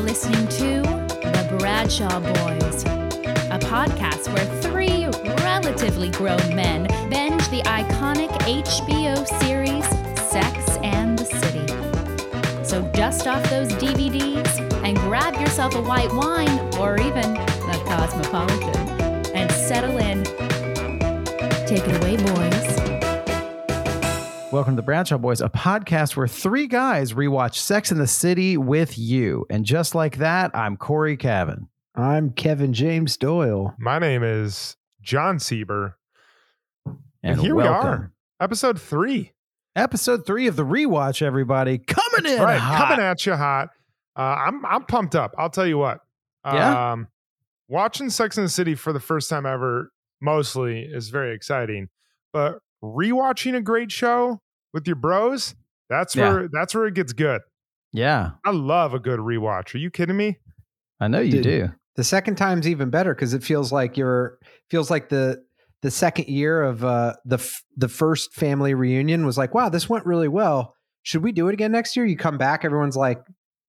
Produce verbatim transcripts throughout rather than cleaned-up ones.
listening to The Bradshaw Boys, a podcast where three relatively grown men binge the iconic H B O series Sex and the City. So dust off those D V Ds and grab yourself a white wine or even a Cosmopolitan and settle in. Take it away, boys. Welcome to the Bradshaw Boys, a podcast where three guys rewatch Sex and the City with you. And just like that, I'm Corey Cavan. I'm Kevin James Doyle. My name is John Sieber. And, And here welcome. we are, episode three. Episode three of the rewatch, everybody. Coming in Right, hot. coming at you hot. Uh, I'm I'm pumped up. I'll tell you what. Yeah? Um, watching Sex and the City for the first time ever, mostly, is very exciting. But rewatching a great show with your bros, that's Yeah. where that's where it gets good. Yeah, I love a good rewatch. Are you kidding me? I know you Dude, do. The second time's even better because it feels like you're feels like the the second year of uh, the f- the first family reunion was like, wow, this went really well. Should we do it again next year? You come back, everyone's like,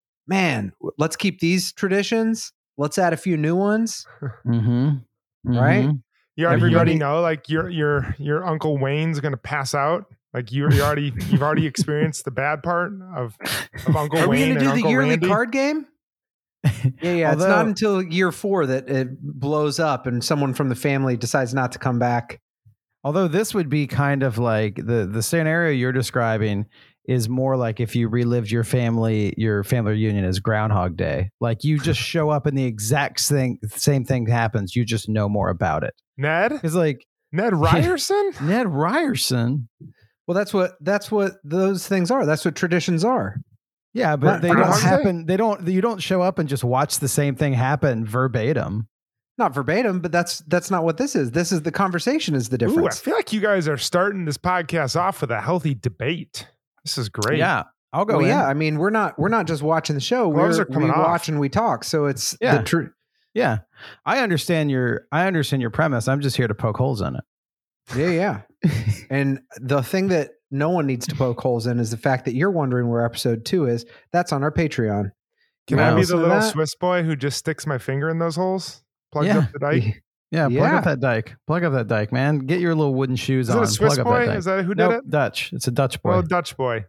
man, let's keep these traditions. Let's add a few new ones. Mm-hmm. Right? You already, you Everybody- already know, like your your your Uncle Wayne's gonna pass out. Like you, you already you've already experienced the bad part of, of Uncle Are we Wayne going to and do the Uncle yearly Randy. card game? Yeah, yeah. it's Although- not until year four that it blows up and someone from the family decides not to come back. Although this would be kind of like the, the scenario you're describing is more like if you relived your family, your family reunion as Groundhog Day. Like you just show up and the exact thing, same thing happens. You just know more about it. Ned It's like Ned Ryerson. Ned Ryerson. Well, that's what that's what those things are. That's what traditions are. Yeah, but Not they don't Groundhog Day? happen. They don't. You don't show up and just watch the same thing happen verbatim. Not verbatim, but that's that's not what this is. This is the conversation is the Ooh, I difference. feel like you guys are starting this podcast off with a healthy debate. This is great. Yeah, I'll go. Well, in. yeah, I mean, we're not we're not just watching the show. Gloves We're, are coming we off. watch and we talk. So it's Yeah. the truth. yeah. I understand your. I understand your premise. I'm just here to poke holes in it. Yeah, yeah. And the thing that no one needs to poke holes in is the fact that you're wondering where episode two is. That's on our Patreon. Can Wow. I be Listen the to little that. Swiss boy who just sticks my finger in those holes? Plugged Yeah. up the dike. Yeah, plug Yeah. up that dike. Plug up that dike, man. Get your little wooden shoes Is it on. a Swiss plug up boy? that dike. Is that who did Nope, it? Dutch. It's a Dutch boy. Well, Dutch boy.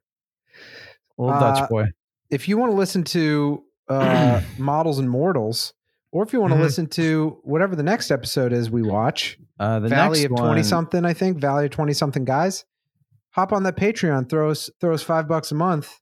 Little Uh, Dutch boy. If you want to listen to uh, Models and Mortals, or if you want to Mhm. listen to whatever the next episode is we watch, Uh, the Valley next of twenty one- something, I think. Valley of twenty something guys. Hop on that Patreon, throw us throw us five bucks a month.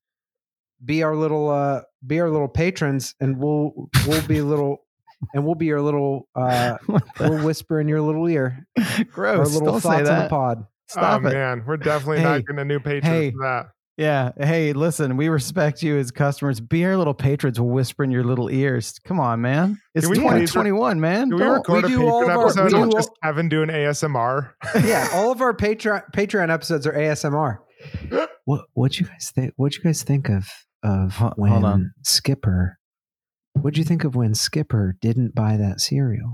Be our little uh be our little patrons, and we'll we'll be a little and we'll be your little uh What the- we'll whisper in your little ear. Our Gross. little Don't say thoughts on the that. pod. Stop oh it. man, we're definitely Hey. not getting a new patron Hey. for that. Yeah. Hey, listen, we respect you as customers. Be our little patrons. We'll whisper in your little ears. Come on, man. It's Can we twenty please- twenty-one, man. Can we Don't- record we a do all patron of our- episode we of do just all- Kevin doing A S M R? Yeah, all of our Patreon Patreon episodes are A S M R. What what you guys think? What you guys think of of Ho- when hold on. Skipper? What'd you think of when Skipper didn't buy that cereal?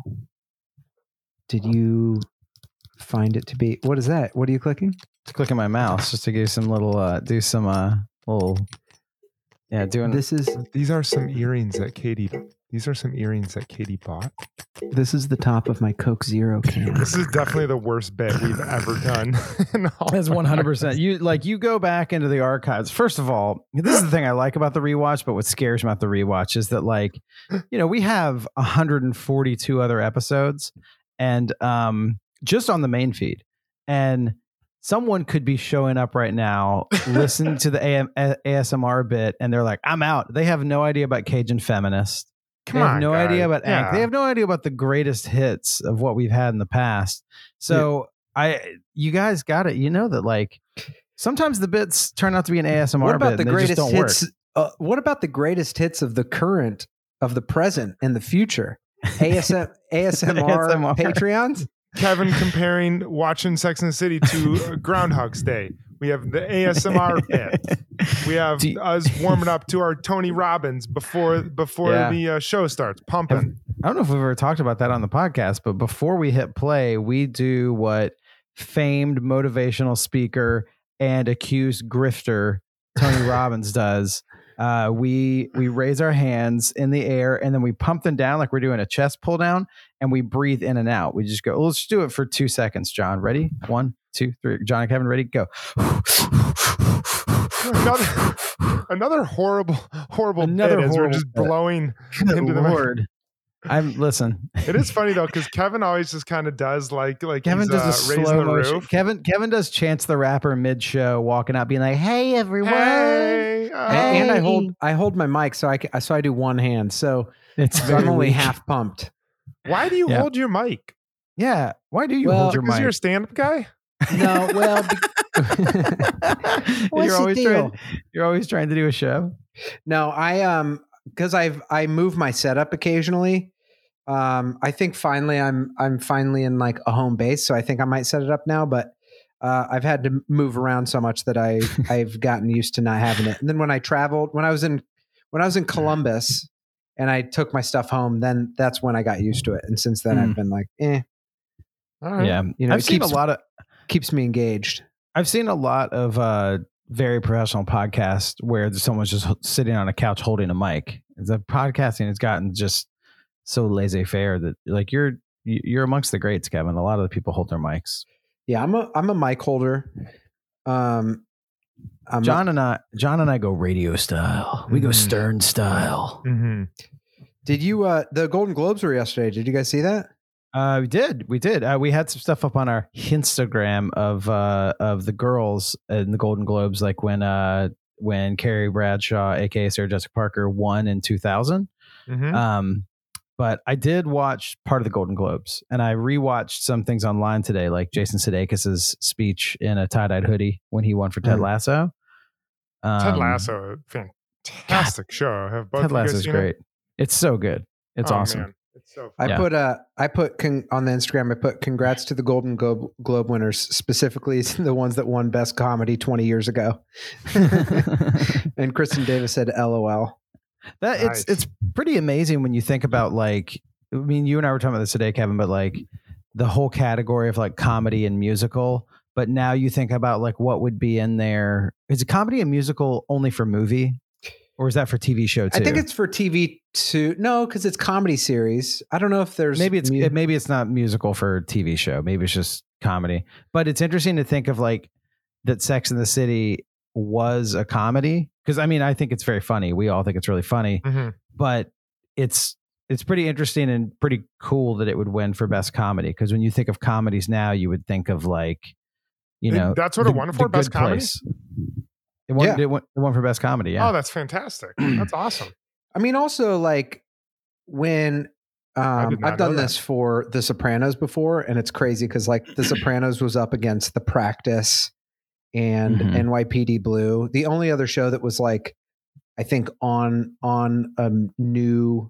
Did you find it to be what is that? What are you clicking? Clicking my mouse just to do some little, uh, do some, uh, little, yeah, doing This is These are some earrings that Katie. These are some earrings that Katie bought. this is the top of my Coke Zero can. This is definitely the worst bit we've ever done. in all That's of one hundred our- percent. You like you go back into the archives. First of all, this is the thing I like about the rewatch, but what scares me about the rewatch is that, like, you know, we have one hundred forty-two other episodes, and um, just on the main feed, and someone could be showing up right now, listening to the A M- A S M R bit, and they're like, "I'm out." They have no idea about Cajun Feminist. Come They have on, no guys. idea about Yeah. Ank. They have no idea about the greatest hits of what we've had in the past. So I, you guys got it. You know that, like, sometimes the bits turn out to be an A S M R What about bit the and they greatest just don't hits? work. Uh, what about the greatest hits of the current, of the present, and the future? A S M A S M R A S M R. Patreons. Kevin comparing watching Sex and the City to Groundhog's Day. We have the A S M R bit. We have Do you- us warming up to our Tony Robbins before before Yeah. the uh, show starts, pumping. I don't know if we've ever talked about that on the podcast, but before we hit play, we do what famed motivational speaker and accused grifter Tony Robbins does. Uh, we we raise our hands in the air and then we pump them down like we're doing a chest pull down, and we breathe in and out. We just go. Well, let's do it for two seconds, John. Ready? One, two, three. John and Kevin, ready? Go. Another, another horrible, horrible. Another bit as horrible we're just bit. blowing Good into the Lord. I'm listen. It is funny though, because Kevin always just kind of does like like Kevin he's, does uh, a raising slow the motion. roof. Kevin Kevin does Chance the Rapper mid show, walking out, being like, "Hey everyone!" Hey, uh, And, and I Hey. hold I hold my mic, so I ca- so I do one hand. So, It's so very I'm only weak. half pumped. why do you Yeah. hold your mic? Yeah. Why do you Well, hold your Because mic? you're a stand-up guy. No, well, be- What's you're the always deal? trying. You're always trying to do a show. no, I um because I've I move my setup occasionally. Um, I think finally I'm I'm finally in like a home base, so I think I might set it up now. But uh, I've had to move around so much that I I've gotten used to not having it. And then when I traveled, when I was in when I was in Columbus, and I took my stuff home, then that's when I got used to it. And since then, Mm. I've been like, eh, All right. Yeah, You know, I've it seen keeps- a lot of. keeps me engaged. I've seen a lot of uh, very professional podcasts where someone's just h- sitting on a couch holding a mic. The podcasting has gotten just so laissez-faire that like you're you- you're amongst the greats, Kevin. A lot of the people hold their mics. Yeah, I'm a I'm a mic holder. Um, I'm John and I, John and I go radio style. We go Mhm. Stern style. Mm-hmm. Did you? Uh, the Golden Globes were yesterday. Did you guys see that? Uh, we did, we did. Uh, we had some stuff up on our Instagram of uh of the girls in the Golden Globes, like when uh when Carrie Bradshaw, aka Sarah Jessica Parker, won in two thousand. Mm-hmm. Um, but I did watch part of the Golden Globes, and I rewatched some things online today, like Jason Sudeikis' speech in a tie-dyed hoodie when he won for Ted Mm. Lasso. Um, Ted Lasso, fantastic show. Have both Ted of you guys Lasso's seen great. It? It's so good. It's Oh, awesome. man. It's so I fun. Yeah. put uh I put con- on the Instagram. I put congrats to the Golden Globe Globe winners, specifically the ones that won Best Comedy twenty years ago. And Kristen Davis said, "L O L." That Nice. it's it's pretty amazing when you think about like I mean you and I were talking about this today, Kevin, but like the whole category of like comedy and musical. But now you think about like what would be in there. Is it comedy and musical only for movie, or is that for T V show too? I think it's for T V too. No, because it's comedy series. I don't know if there's maybe it's mu- it, maybe it's not musical for T V show. Maybe it's just comedy. But it's interesting to think of like that Sex and the City was a comedy, because I mean I think it's very funny. We all think it's really funny, Mhm. but it's it's pretty interesting and pretty cool that it would win for best comedy. Because when you think of comedies now, you would think of like you It- know that's what it won for, Best Good Comedy? Place. It won, Yeah. it won. It won for best comedy. Yeah. Oh, that's fantastic. That's awesome. I mean, also like when um, did not I've done know that. this for The Sopranos before, and it's crazy because like The Sopranos was up against The Practice and Mhm. N Y P D Blue. The only other show that was like, I think on on a new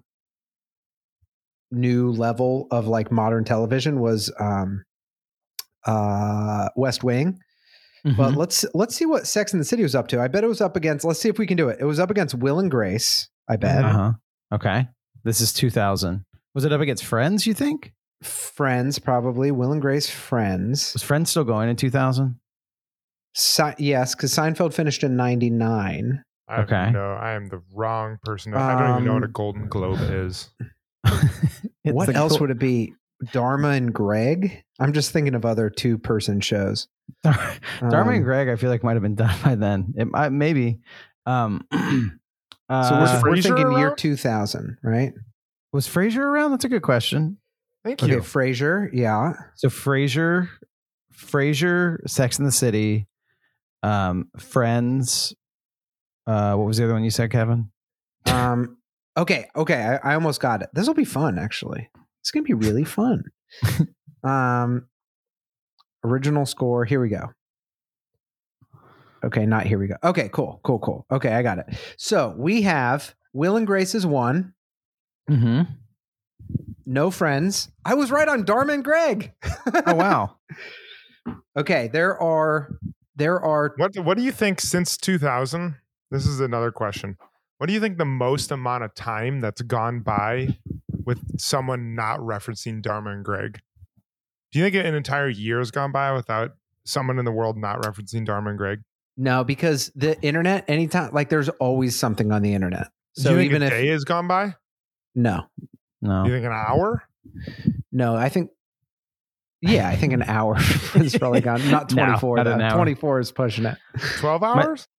new level of like modern television was um, uh, West Wing. But Mhm. let's let's see what Sex and the City was up to. I bet it was up against. Let's see if we can do it. It was up against Will and Grace. I bet. Uh-huh. Okay. This is two thousand. Was it up against Friends, you think? Friends, probably. Will and Grace, Friends. Was Friends still going in two thousand? Se- yes, because Seinfeld finished in ninety-nine. I Okay. have no, I am the wrong person. to- I don't even know what a Um, Golden Globe is. What else would it be? Dharma and Greg? I'm just thinking of other two person shows. Dharma Um, and Greg, I feel like might have been done by then. It might, maybe. Um, So uh, we're, we're Frasier thinking year around? two thousand, right? was Frasier around? That's a good question. Thank Okay, you. Frasier. Yeah. So Frasier, Frasier, Sex and the City, um, Friends. Uh, what was the other one you said, Kevin? Um, okay. Okay. I, I almost got it. This will be fun, actually. It's going to be really fun. um, original score. Here we go. Okay. Not here we go. Okay. Cool. Cool. Cool. Okay. I got it. So we have Will and Grace is one. Mm-hmm. No Friends. I was right on Dharma and Greg. Oh wow. Okay. There are, there are, What What do you think since two thousand? This is another question. What do you think the most amount of time that's gone by with someone not referencing Dharma and Greg? Do you think an entire year has gone by without someone in the world not referencing Dharma and Greg? No, because the internet, anytime, like there's always something on the internet. Do So you think even a if day has gone by? no, No. You think an hour? no, I think yeah, I think an hour is probably gone. Not No, twenty-four. not though. an hour. twenty-four is pushing it. Twelve hours?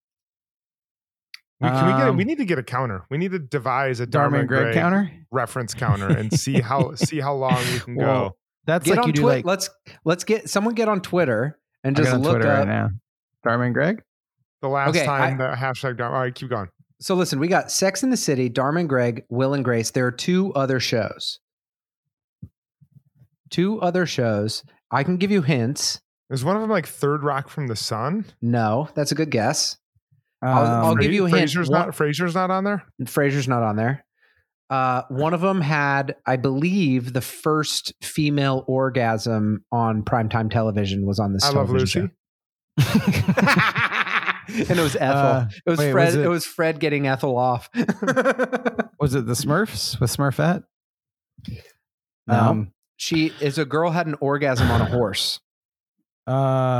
we, can we get? Um, We need to get a counter. We need to devise a Dharma Dharma and Greg, Greg counter? reference counter and see how see how long we can Well, go. That's Get like on you do Twitter. like Let's let's get someone get on Twitter and I just got on look Twitter up. right now. Dharma and Greg? The last Okay, time I- the hashtag Dharma. All right, keep going. So listen, we got Sex in the City, Dharma and Greg, Will and Grace. There are two other shows. Two other shows. I can give you hints. Is one of them like Third Rock from the Sun? No, that's a good guess. I'll- Um, I'll give you a hint. Frasier's One- not Frasier's not on there. Frasier's not on there. Uh, one of them had, I believe, the first female orgasm on primetime television was on this. I Love television Lucy. show. And it was Ethel. Uh, it was wait, Fred. was it, it- was Fred getting Ethel off. Was it the Smurfs with Smurfette? No. Um, She is a girl had an orgasm on a horse. uh,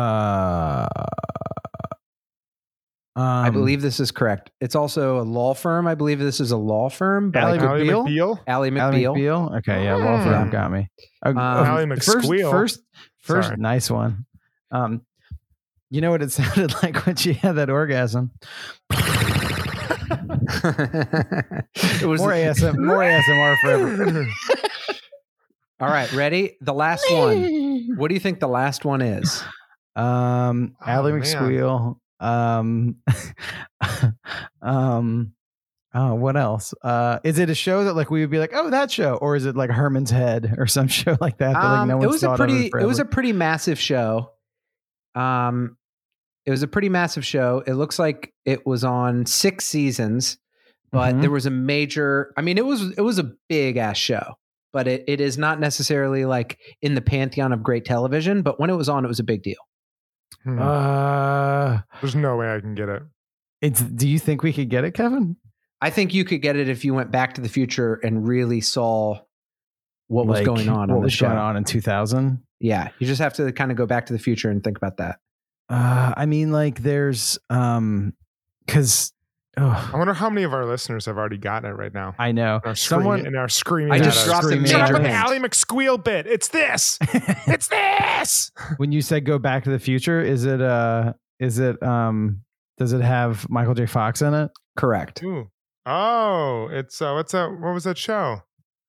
um, I believe this is correct. It's also a law firm. I believe this is a law firm. But I Ally could- Ally McBeal? McBeal. Ally Ally McBeal. McBeal. Okay, yeah, law firm Yeah. got me. Uh, Um, uh, Ally first, McSqueal. first, first, Sorry. nice one. Um, you know what it sounded like when she had that orgasm? it was More A S M, more A S M R forever. all right. Ready? The last one. What do you think the last one is? Um, Oh, Ally man. McSqueal. Um, um, oh, what else? Uh, is it a show that like we would be like, oh, that show, or is it like Herman's Head or some show like that? that like, Um, no it one's was a thought of in pretty. It was a forever? pretty massive show. Um, it was a pretty massive show. It looks like it was on six seasons, but Mhm. there was a major. I mean, it was it was a big ass show, but it, it is not necessarily like in the pantheon of great television. But when it was on, it was a big deal. Hmm. Uh, There's no way I can get it. it's. Do you think we could get it, Kevin? I think you could get it if you went back to the future and really saw what was Like, going on What on the was show. going on in two thousand? Yeah, you just have to kind of go back to the future and think about that. Uh, I mean, like, there's um, because I wonder how many of our listeners have already gotten it right now. I know Are someone. screaming, and are screaming. I at just us. dropped a screaming Shut major up with at the hint. Ally McSqueal bit. It's this. It's this. When you said go back to the future, is it uh, is it um, does it have Michael J. Fox in it? Correct. Ooh. Oh, it's uh, what's that? What was that show?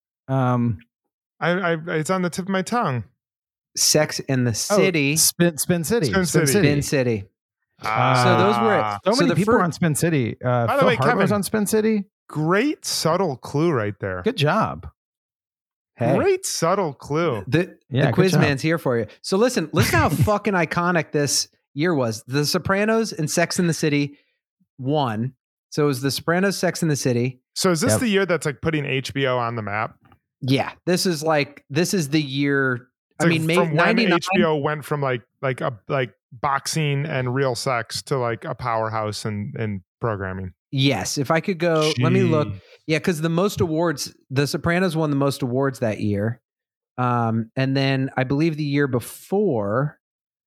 Um, I, I, it's on the tip of my tongue. Sex in the oh, City, Spin Spin City, Spin City. Spin City. Uh, So those were Ah, So So many the people fir- are on Spin City. Uh, By the Phil way, Hart was Kevin- on Spin City. great subtle clue right there. Good job. Hey, Great subtle clue. the, Yeah, the good quiz job. man's here for you. So listen, listen how fucking iconic this year was. The Sopranos and Sex in the City won. So it was The Sopranos, Sex in the City. So is this Yep. the year that's like putting H B O on the map? Yeah, this is like this is the year. It's I like mean, maybe from when ninety-nine. H B O went from like like a like boxing and real sex to like a powerhouse and and programming. Yes, if I could go, let me look. Gee. Yeah, because the most awards, The Sopranos won the most awards that year. Um, and then I believe the year before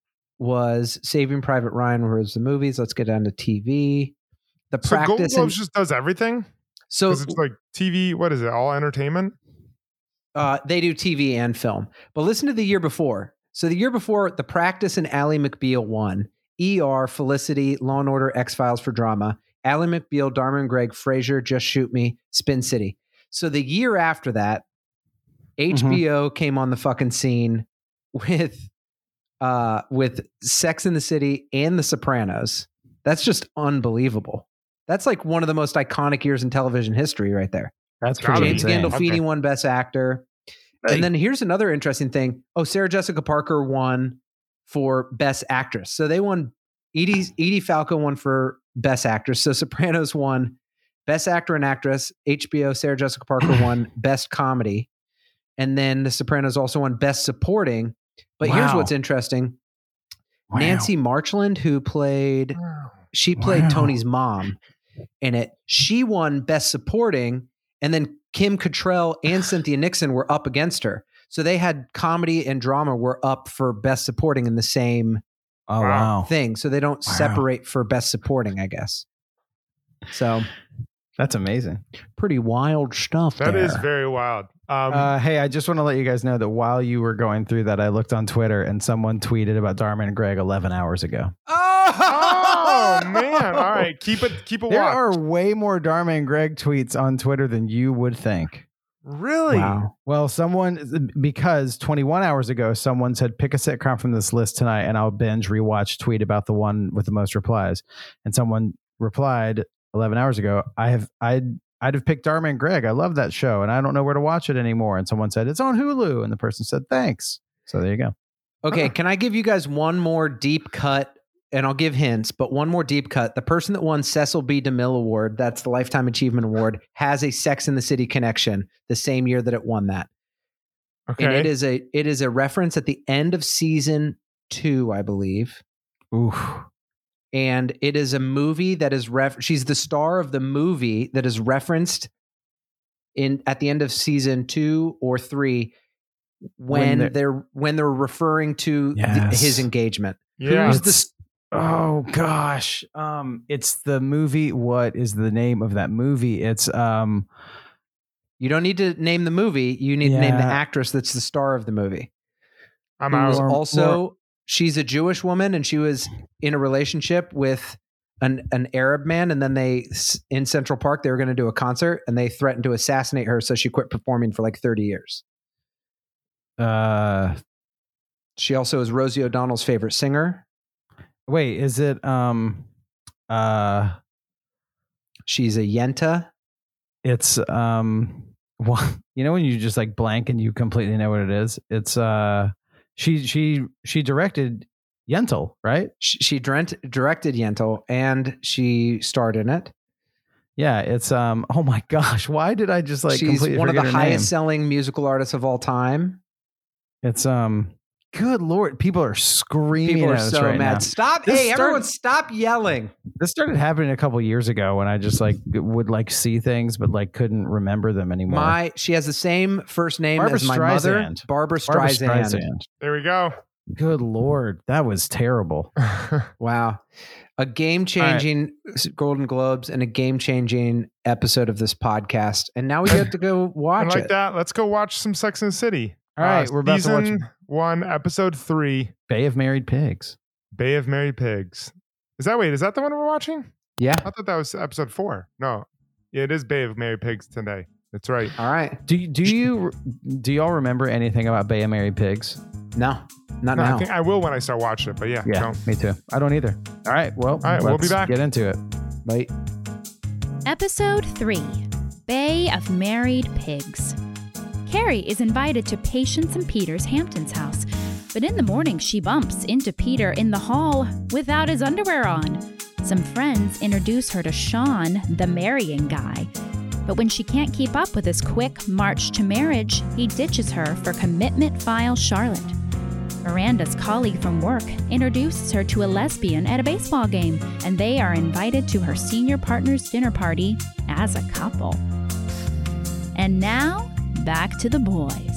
was Saving Private Ryan, where was the movies. Let's get down to T V. The So Golden practice. Globes And, just does everything so because it's like T V. What is it? All entertainment. uh, they do T V and film. But listen to the year before. So the year before, The Practice and Ally McBeal won. E R, Felicity, Law and Order, X Files for drama. Ally McBeal, Dharma and Greg, Frasier, Just Shoot Me, Spin City. So the year after that, H B O came on the fucking scene with uh with Sex in the City and The Sopranos. That's just unbelievable. That's like one of the most iconic years in television history right there. That's Gotta pretty be. James insane. Gandolfini Okay. won Best Actor. Hey. And then here's another interesting thing. Oh, Sarah Jessica Parker won for Best Actress. So they won. Edie, Edie Falco won for Best Actress. So Sopranos won Best Actor and Actress. H B O, Sarah Jessica Parker won Best Comedy. And then The Sopranos also won Best Supporting. But here's Wow. what's interesting. Wow. Nancy Marchland, who played, Wow. she played Wow. Tony's mom in it. She won Best Supporting. And then Kim Cattrall and Cynthia Nixon were up against her. So they had comedy and drama were up for Best Supporting in the same Oh, Wow. wow. thing, so they don't Wow. separate for best supporting, I guess. So That's amazing. pretty wild stuff. That there. is very wild. Um, Uh, hey, I just want to let you guys know that while you were going through that, I looked on Twitter and someone tweeted about Dharma and Greg eleven hours ago. Oh, oh man! All right, keep it. Keep a There watch. are way more Dharma and Greg tweets on Twitter than you would think. Really? Wow. Well, someone, because twenty-one hours ago, someone said, pick a sitcom from this list tonight and I'll binge rewatch tweet about the one with the most replies. And someone replied eleven hours ago, I have, I'd, I'd have picked Dharma and Greg. I love that show and I don't know where to watch it anymore. And someone said, it's on Hulu. And the person said, thanks. So there you go. Okay, can I give you guys one more deep cut? And I'll give hints, but one more deep cut. The person that won Cecil B. DeMille Award, that's the Lifetime Achievement Award, has a Sex and the City connection the same year that it won that. Okay. And it is a it is a reference at the end of season two, I believe. Ooh. And it is a movie that is ref she's the star of the movie that is referenced in at the end of season two or three when, When they're- they're when they're referring to the- Yes. his engagement. yeah. Who's It's- the Oh gosh. Um, it's the movie. What is the name of that movie? It's um You don't need to name the movie. You need to name the Yeah. actress that's the star of the movie. I'm Who's out. More- also, more- she's a Jewish woman and she was in a relationship with an, an Arab man. And then they, in Central Park, they were going to do a concert and they threatened to assassinate her. So she quit performing for like thirty years. uh She also is Rosie O'Donnell's favorite singer. wait, is it um uh She's a Yenta. it's um well, you know when you just like blank and you completely know what it is? It's uh she she she directed Yentl, right? She, she direct, directed Yentl and she starred in it. Yeah, it's um oh my gosh, why did I just like She's completely one of the forget her highest name? selling musical artists of all time. It's um good lord, people are screaming People are at us so right mad. now. Stop. This Hey, started- everyone stop yelling. This started happening a couple years ago when I just like would like see things but like couldn't remember them anymore. My she has the same first name Barbra as my mother, Streisand. Barbara Barbra Streisand. Streisand. There we go. Good lord, that was terrible. Wow. A game-changing Golden Globes and a game-changing episode of this podcast. And now we get to go I watch like it. that. Let's go watch some Sex and the City. All right, Uh, we're about to watch season one, episode three, Bay of Married Pigs. Bay of Married Pigs. Is that wait? Is that the one we're watching? Yeah. I thought that was episode four. No, yeah, it is Bay of Married Pigs today. That's right. All right. Do you- do you do y'all remember anything about Bay of Married Pigs? No, not No, now. I think I will when I start watching it. But yeah, Yeah, don't. me too. I don't either. All right, well, right, we'll be let's back. Get into it. Wait. Episode three Bay of Married Pigs. Carrie is invited to Patience and Peter's Hampton's house, but in the morning she bumps into Peter in the hall without his underwear on. Some friends introduce her to Sean, the marrying guy. But when she can't keep up with his quick march to marriage, he ditches her for commitment file Charlotte. Miranda's colleague from work introduces her to a lesbian at a baseball game, and they are invited to her senior partner's dinner party as a couple. And now, back to the boys.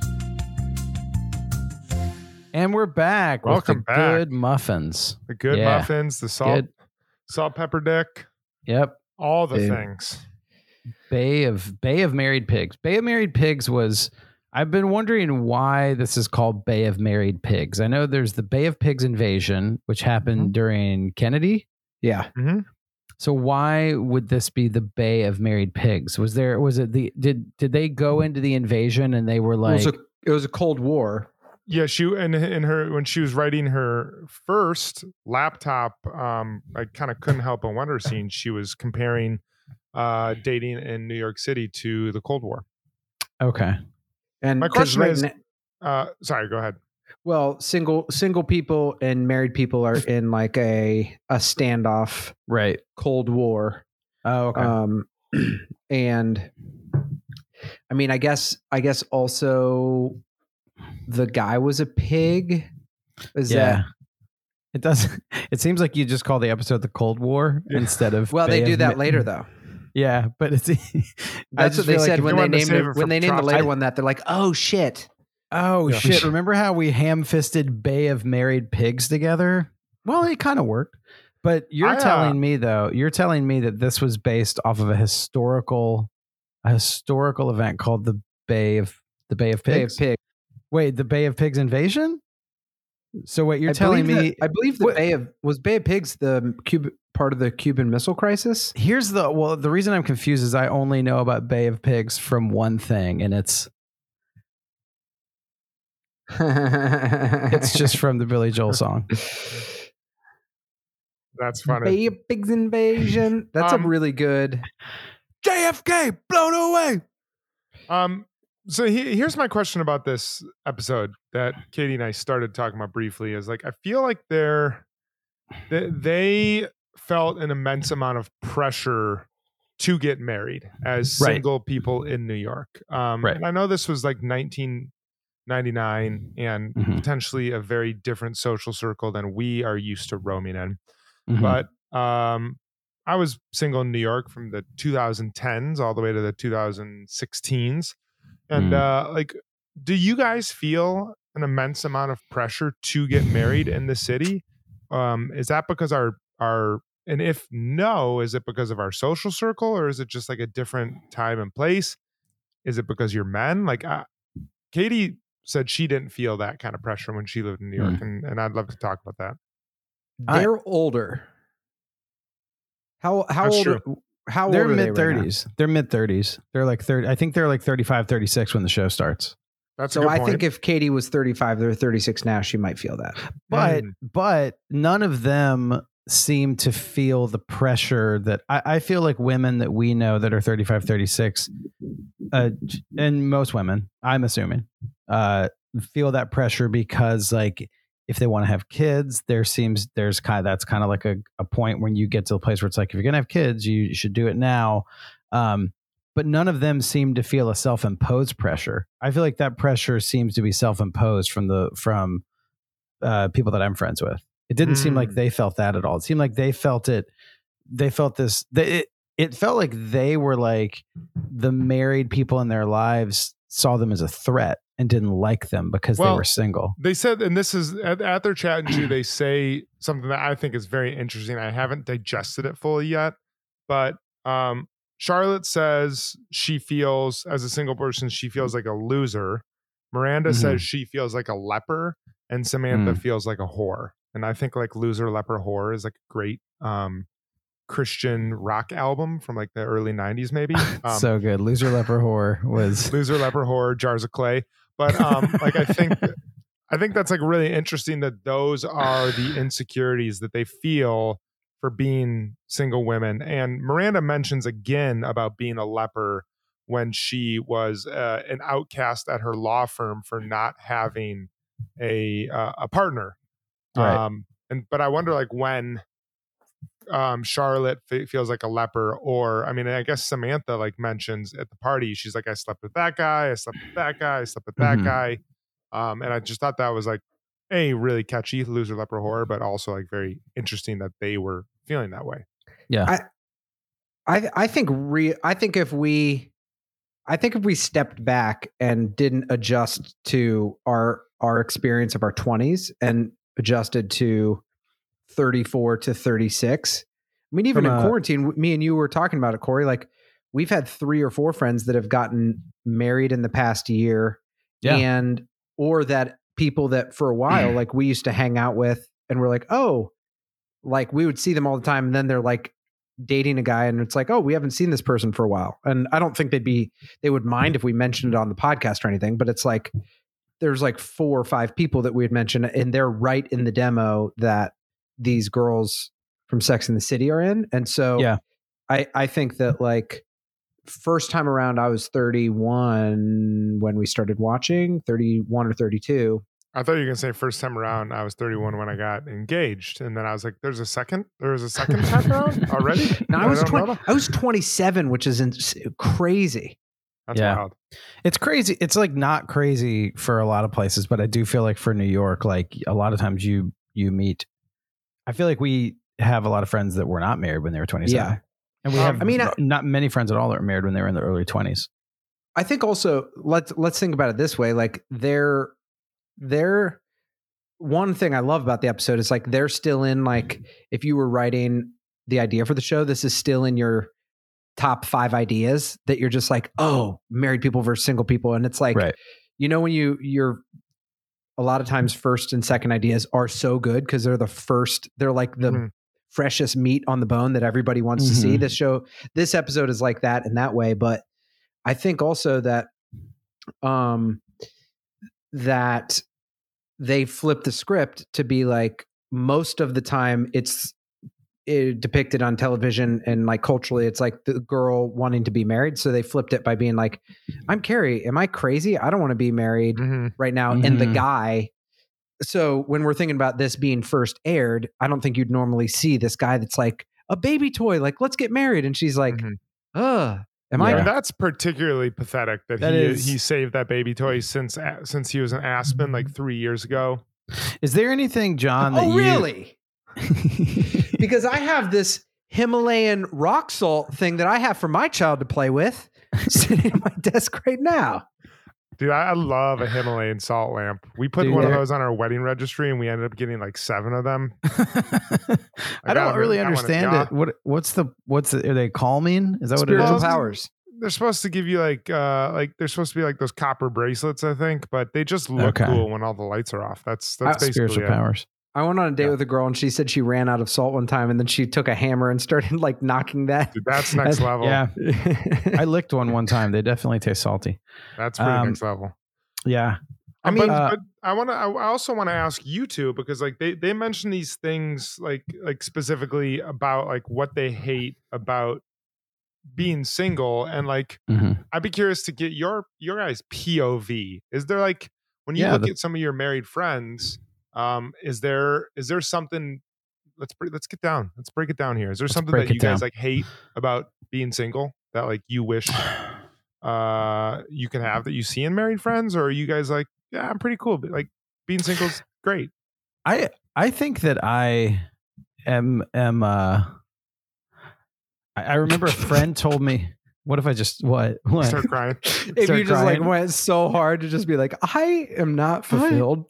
And we're back. Welcome with the back. Good muffins. The good Yeah. muffins, the salt, Good. salt, pepper dick, Yep. all the Dude. things. Bay of Bay of Married Pigs. Bay of Married Pigs was. I've been wondering why this is called Bay of Married Pigs. I know there's the Bay of Pigs invasion, which happened Mhm. during Kennedy. Yeah. Mm-hmm. So why would this be the Bay of Married Pigs? Was there was it the did did they go into the invasion and they were it, like was a, it was a Cold War. Yeah, she in in her when she was writing her first laptop, um, I kind of couldn't help but wonder. Seeing she was comparing uh, dating in New York City to the Cold War. okay. And My 'cause question right is- na- Uh, sorry, go ahead. well, single single people and married people are in like a a standoff Right. Cold War. Oh, okay. Um, and I mean, I guess, I guess also the guy was a pig. Is yeah. that, It does. It seems like you just call the episode the Cold War Yeah. instead of. well, they Bay do of that Ma- later though. Yeah, but it's. I That's just what they feel like said if when you they wanted to named save it, it for when they named the Trotsky- later one that they're like, oh shit. Oh Yeah. shit! Remember how we ham-fisted Bay of Married Pigs together? Well, it kind of worked. But you're I, uh, telling me though, you're telling me that this was based off of a historical, a historical event called the Bay of the Bay of Bay of Pigs. Pig. Wait, the Bay of Pigs invasion? So what you're I telling believe me? that- I believe the what- Bay of was Bay of Pigs the Cuban part of the Cuban Missile Crisis. Here's the well. The reason I'm confused is I only know about Bay of Pigs from one thing, and it's it's just from the Billy Joel song. That's funny. Bay of Pigs invasion. That's Um, a really good. J F K blown away. Um, so he, here's my question about this episode that Katie and I started talking about briefly. Is like I feel like they're they, they felt an immense amount of pressure to get married as Right. single people in New York. Um, Right. And I know this was like nineteen ninety-nine and Mhm. potentially a very different social circle than we are used to roaming in. Mhm. But um, I was single in New York from the twenty tens all the way to the twenty sixteens. And Mm. uh, like, do you guys feel an immense amount of pressure to get married in the city? Um, is that because our our and if no, is it because of our social circle, or is it just like a different time and place? Is it because you're men? Like, uh, Katie said she didn't feel that kind of pressure when she lived in New York, and, and I'd love to talk about that. I- They're older. How how That's old? true. Are, how They're old are they mid right now? thirties. They're mid thirties. They're like thirty. I think they're like thirty-five, thirty-six when the show starts. That's a So good I point. think if Katie was thirty-five, they're thirty-six now. She might feel that. But Mm. but none of them seem to feel the pressure that I, I feel like women that we know that are thirty-five, thirty-six, uh, and most women, I'm assuming, uh, feel that pressure because like if they want to have kids, there seems there's kind of that's kind of like a, a point when you get to the place where it's like if you're gonna have kids, you should do it now. Um, but none of them seem to feel a self-imposed pressure. I feel like that pressure seems to be self-imposed from the from uh, people that I'm friends with. It didn't seem like Mm. they felt that at all. It seemed like they felt it. They felt this. They, it, it felt like they were like the married people in their lives saw them as a threat and didn't like them because Well, they were single. They said, and this is at, at their chat and Jew, they say something that I think is very interesting. I haven't digested it fully yet, but um, Charlotte says she feels, as a single person, she feels like a loser. Miranda Mhm. says she feels like a leper, and Samantha Mm. feels like a whore. And I think like loser, leper, whore is like a great um, Christian rock album from like the early nineties, maybe. Um, So good. Loser, leper, whore was. loser, leper, whore, jars of clay. But um, like I think, I think that's like really interesting that those are the insecurities that they feel for being single women. And Miranda mentions again about being a leper when she was uh, an outcast at her law firm for not having a uh, a partner. Right. Um, and but I wonder like when um Charlotte f- feels like a leper, or I mean I guess Samantha like mentions at the party, she's like, I slept with that guy, I slept with that guy, I slept with that Mhm. guy. Um, and I just thought that was like a really catchy, loser, leper, whore, but also like very interesting that they were feeling that way. I I think re I think if we I think if we stepped back and didn't adjust to our our experience of our twenties and adjusted to thirty-four to thirty-six. I mean, even From in a- quarantine, me and you were talking about it, Corey. Like we've had three or four friends that have gotten married in the past year, Yeah. and or that people that for a while, like we used to hang out with, and we're like, oh, like we would see them all the time, and then they're like dating a guy, and it's like, oh, we haven't seen this person for a while, and I don't think they'd be they would mind if we mentioned it on the podcast or anything, but it's like there's like four or five people that we had mentioned, and they're right in the demo that these girls from Sex and the City are in. And so Yeah. I, I think that like first time around, I was thirty-one when we started watching, thirty-one or thirty-two. I thought you were gonna say first time around I was thirty-one when I got engaged, and then I was like, there's a second, there was a second time around already. No, I was don't know twenty, that? I was twenty-seven, which is in, crazy. That's Yeah. wild. It's crazy. It's like not crazy for a lot of places, but I do feel like for New York, like a lot of times you you meet. I feel like we have a lot of friends that were not married when they were twenty-seven. Yeah. And we Um, have I mean, I- not many friends at all that were married when they were in their early twenties. I think also let's let's think about it this way. Like they're they're one thing I love about the episode is like they're still in like if you were writing the idea for the show, this is still in your top five ideas that you're just like, oh, married people versus single people. And it's like, Right. you know, when you you're a lot of times first and second ideas are so good because they're the first, they're like the Mhm. freshest meat on the bone that everybody wants to see. Mhm. This show, this episode is like that in that way. But I think also that um that they flip the script to be like most of the time it's it depicted on television and like culturally it's like the girl wanting to be married. So they flipped it by being like, I'm Carrie. Am I crazy? I don't want to be married Mhm. right now. And the Mhm. guy. So when we're thinking about this being first aired, I don't think you'd normally see this guy that's like a baby toy, like, let's get married. And she's like, Mhm. uh, am Yeah. And I? that's particularly pathetic that, That he is- he saved that baby toy since since he was in Aspen like three years ago. Is there anything, John, that Oh, you really? Because I have this Himalayan rock salt thing that I have for my child to play with sitting at my desk right now. Dude, I I love a Himalayan salt lamp. We put Dude, one of they're- those on our wedding registry, and we ended up getting like seven of them. I got don't one- really I want it, understand yeah. it. What what's the what's the, are they calming? Is that what it Spiritual is? Well, powers. They're supposed to give you like uh like they're supposed to be like those copper bracelets, I think, but they just look Okay. cool when all the lights are off. That's that's Uh, basically Spiritual it. powers. I went on a date Yeah. with a girl and she said she ran out of salt one time and then she took a hammer and started like knocking that. Dude, that's next level. Yeah, I licked one one time. They definitely taste salty. That's pretty Um, next level. Yeah, I I mean, mean, uh, but I want to. I I also want to ask you two because, like, they they mention these things, like, like specifically about like what they hate about being single, and like, mhm. I'd be curious to get your your guys' P O V. Is there like when you Yeah, look the- at some of your married friends, um, is there is there something? Let's break, let's get down. Let's break it down here. Is there something break that it you guys down. like hate about being single that like you wish uh you can have that you see in married friends, or are you guys like, yeah, I'm pretty cool, but like being single's great? I I think that I am am uh I, I remember a friend told me, what if I just what what Start crying. If Start you just like crying. went so hard to just be like, I am not fulfilled.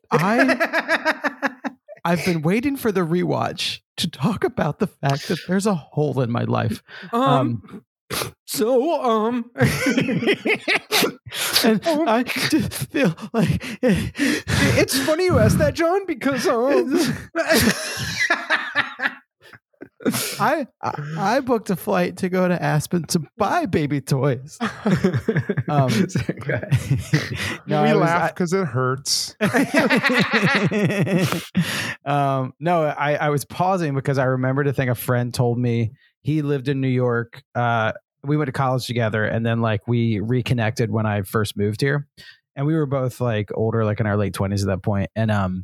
I- I've been waiting for the rewatch to talk about the fact that there's a hole in my life. um, so um And I just feel like it's funny you asked that, John, because um I, I I booked a flight to go to Aspen to buy baby toys. Um, no, we I was- laugh because it hurts. um, no, I, I was pausing because I remembered a thing a friend told me. He lived in New York. Uh, we went to college together, and then like we reconnected when I first moved here, and we were both like older, like in our late twenties at that point. And um,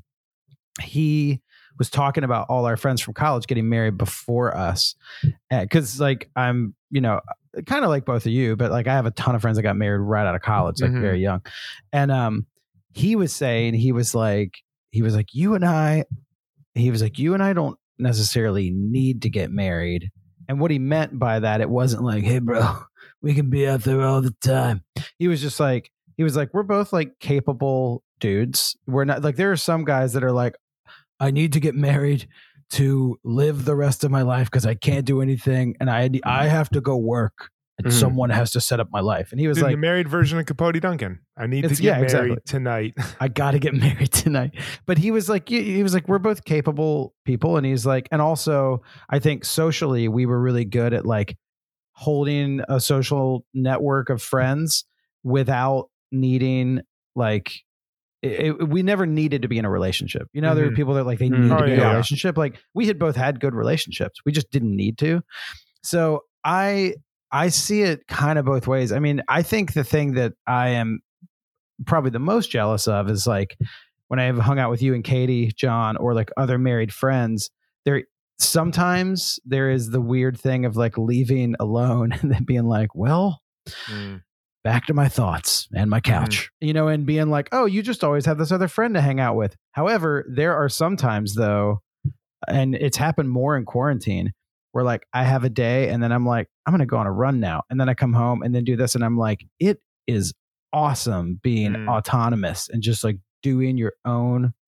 he was talking about all our friends from college getting married before us, because like I'm, you know, kind of like both of you, but like I have a ton of friends that got married right out of college, like Mhm. very young. And um, he was saying, he was like, he was like, you and I, he was like, you and I don't necessarily need to get married. And what he meant by that, it wasn't like, hey, bro, we can be out there all the time. He was just like, he was like, we're both like capable dudes. We're not like, there are some guys that are like, I need to get married to live the rest of my life because I can't do anything. And I, I have to go work and Mhm. someone has to set up my life. And he was Dude, like, the married version of Capote Duncan. I need to It's- get yeah, married exactly. tonight. I got to get married tonight. But he was like, he was like, we're both capable people. And he's like, and also I think socially we were really good at like holding a social network of friends without needing like, it, it- we never needed to be in a relationship. You know, there are Mhm. people that like, they Mm. need Oh, to be in yeah. a relationship. Like we had both had good relationships. We just didn't need to. So I, I see it kind of both ways. I mean, I think the thing that I am probably the most jealous of is like when I have hung out with you and Katie, John, or like other married friends, there sometimes there is the weird thing of like leaving alone and then being like, well, Mm. back to my thoughts and my couch, you know, and being like, oh, you just always have this other friend to hang out with. However, there are sometimes though, and it's happened more in quarantine, where like I have a day and then I'm like, I'm going to go on a run now. And then I come home and then do this. And I'm like, it is awesome being Mm. autonomous and just like doing your own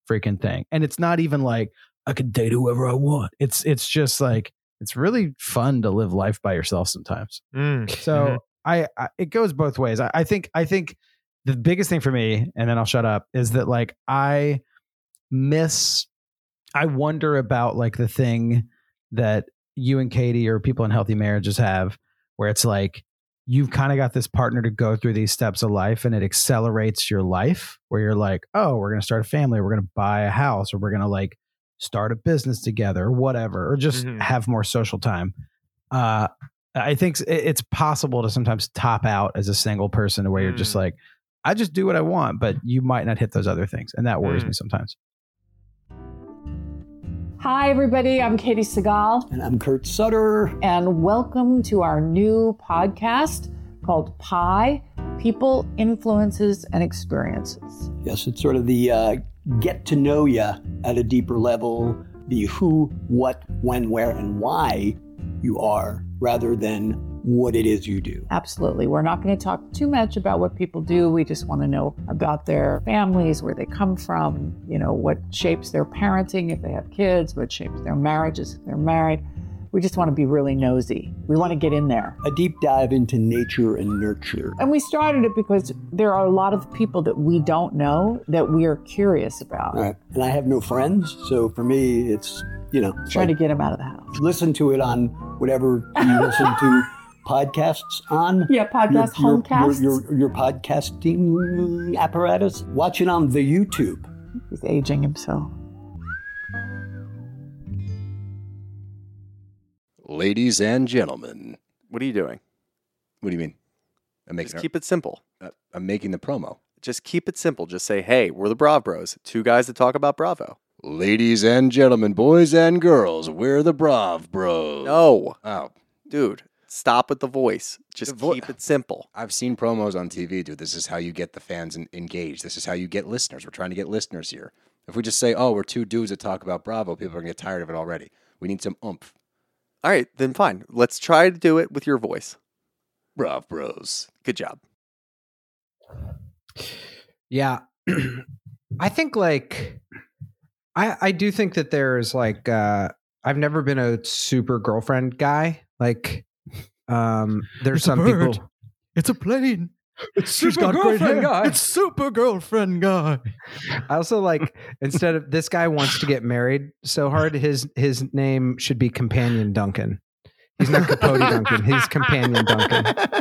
freaking thing. And it's not even like I could date whoever I want. It's it's just like it's really fun to live life by yourself sometimes. Mm. So Mhm. I, I it goes both ways. I, I think I think the biggest thing for me, and then I'll shut up, is that like I miss I wonder about like the thing that you and Katie or people in healthy marriages have, where it's like you've kind of got this partner to go through these steps of life and it accelerates your life, where you're like, oh, we're going to start a family, we're going to buy a house, or we're going to like start a business together or whatever, or just Mhm. have more social time. Uh, I think it's possible to sometimes top out as a single person to where you're just Mm. like, I just do what I want, but you might not hit those other things. And that worries Mm. me sometimes. Hi, everybody. I'm Katie Segal, And I'm Kurt Sutter. and welcome to our new podcast called Pi People, Influences, and Experiences. Yes, it's sort of the uh, get to know you at a deeper level, the who, what, when, where, and why you are, rather than what it is you do. Absolutely. We're not going to talk too much about what people do. We just want to know about their families, where they come from, you know, what shapes their parenting if they have kids, what shapes their marriages if they're married. We just want to be really nosy. We want to get in there. A deep dive into nature and nurture. And we started it because there are a lot of people that we don't know that we are curious about. All right. And I have no friends, so for me, it's, you know, it's Trying like, to get them out of the house. listen to it on whatever you listen to podcasts on. Yeah, podcast, your, homecasts. Your, your, your podcasting apparatus. Watch it on the YouTube. He's aging himself. Ladies and gentlemen, What are you doing? what do you mean? I'm making. Just keep it simple. uh, I'm making the promo. Just keep it simple. Just say, hey, we're the Brav Bros. Two guys that talk about Bravo. Ladies and gentlemen, boys and girls, we're the Brav Bros. No, Oh, dude, stop with the voice. Just The vo- keep it simple. I've seen promos on T V, dude. This is how you get the fans en- engaged. This is how you get listeners. We're trying to get listeners here. If we just say, oh, we're two dudes that talk about Bravo, people are going to get tired of it already. We need some oomph. All right, then fine. Let's try to do it with your voice. Brav Bros. Good job. Yeah. I think like I I do think that there's like uh I've never been a super girlfriend guy. Like um there's some people It's a plane. It's She's super got great girlfriend hair. guy. It's super girlfriend guy. I also like instead of this guy wants to get married so hard, his his name should be Companion Duncan. He's not Capote Duncan. He's Companion Duncan.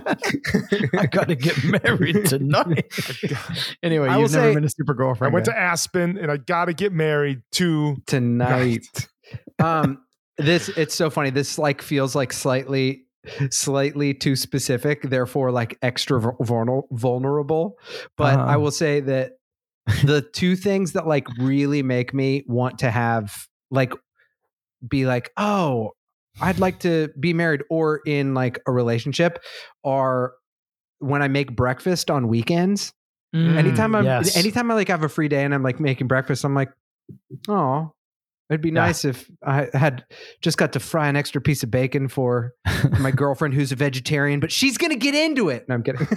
I got to get married tonight. Anyway, I will you've never say- been a super I girlfriend. went guy. to Aspen and I got to get married to Tonight. um this it's so funny. This like feels like slightly slightly too specific, therefore like extra vul- vulner- vulnerable. But Uh-huh. I will say that the two things that like really make me want to have like be like, oh, I'd like to be married or in like a relationship are when I make breakfast on weekends. Mm, Anytime I'm yes. anytime I like have a free day and I'm like making breakfast, I'm like, oh, it'd be Yeah. nice if I had just got to fry an extra piece of bacon for my girlfriend who's a vegetarian, but she's gonna get into it. No, I'm kidding.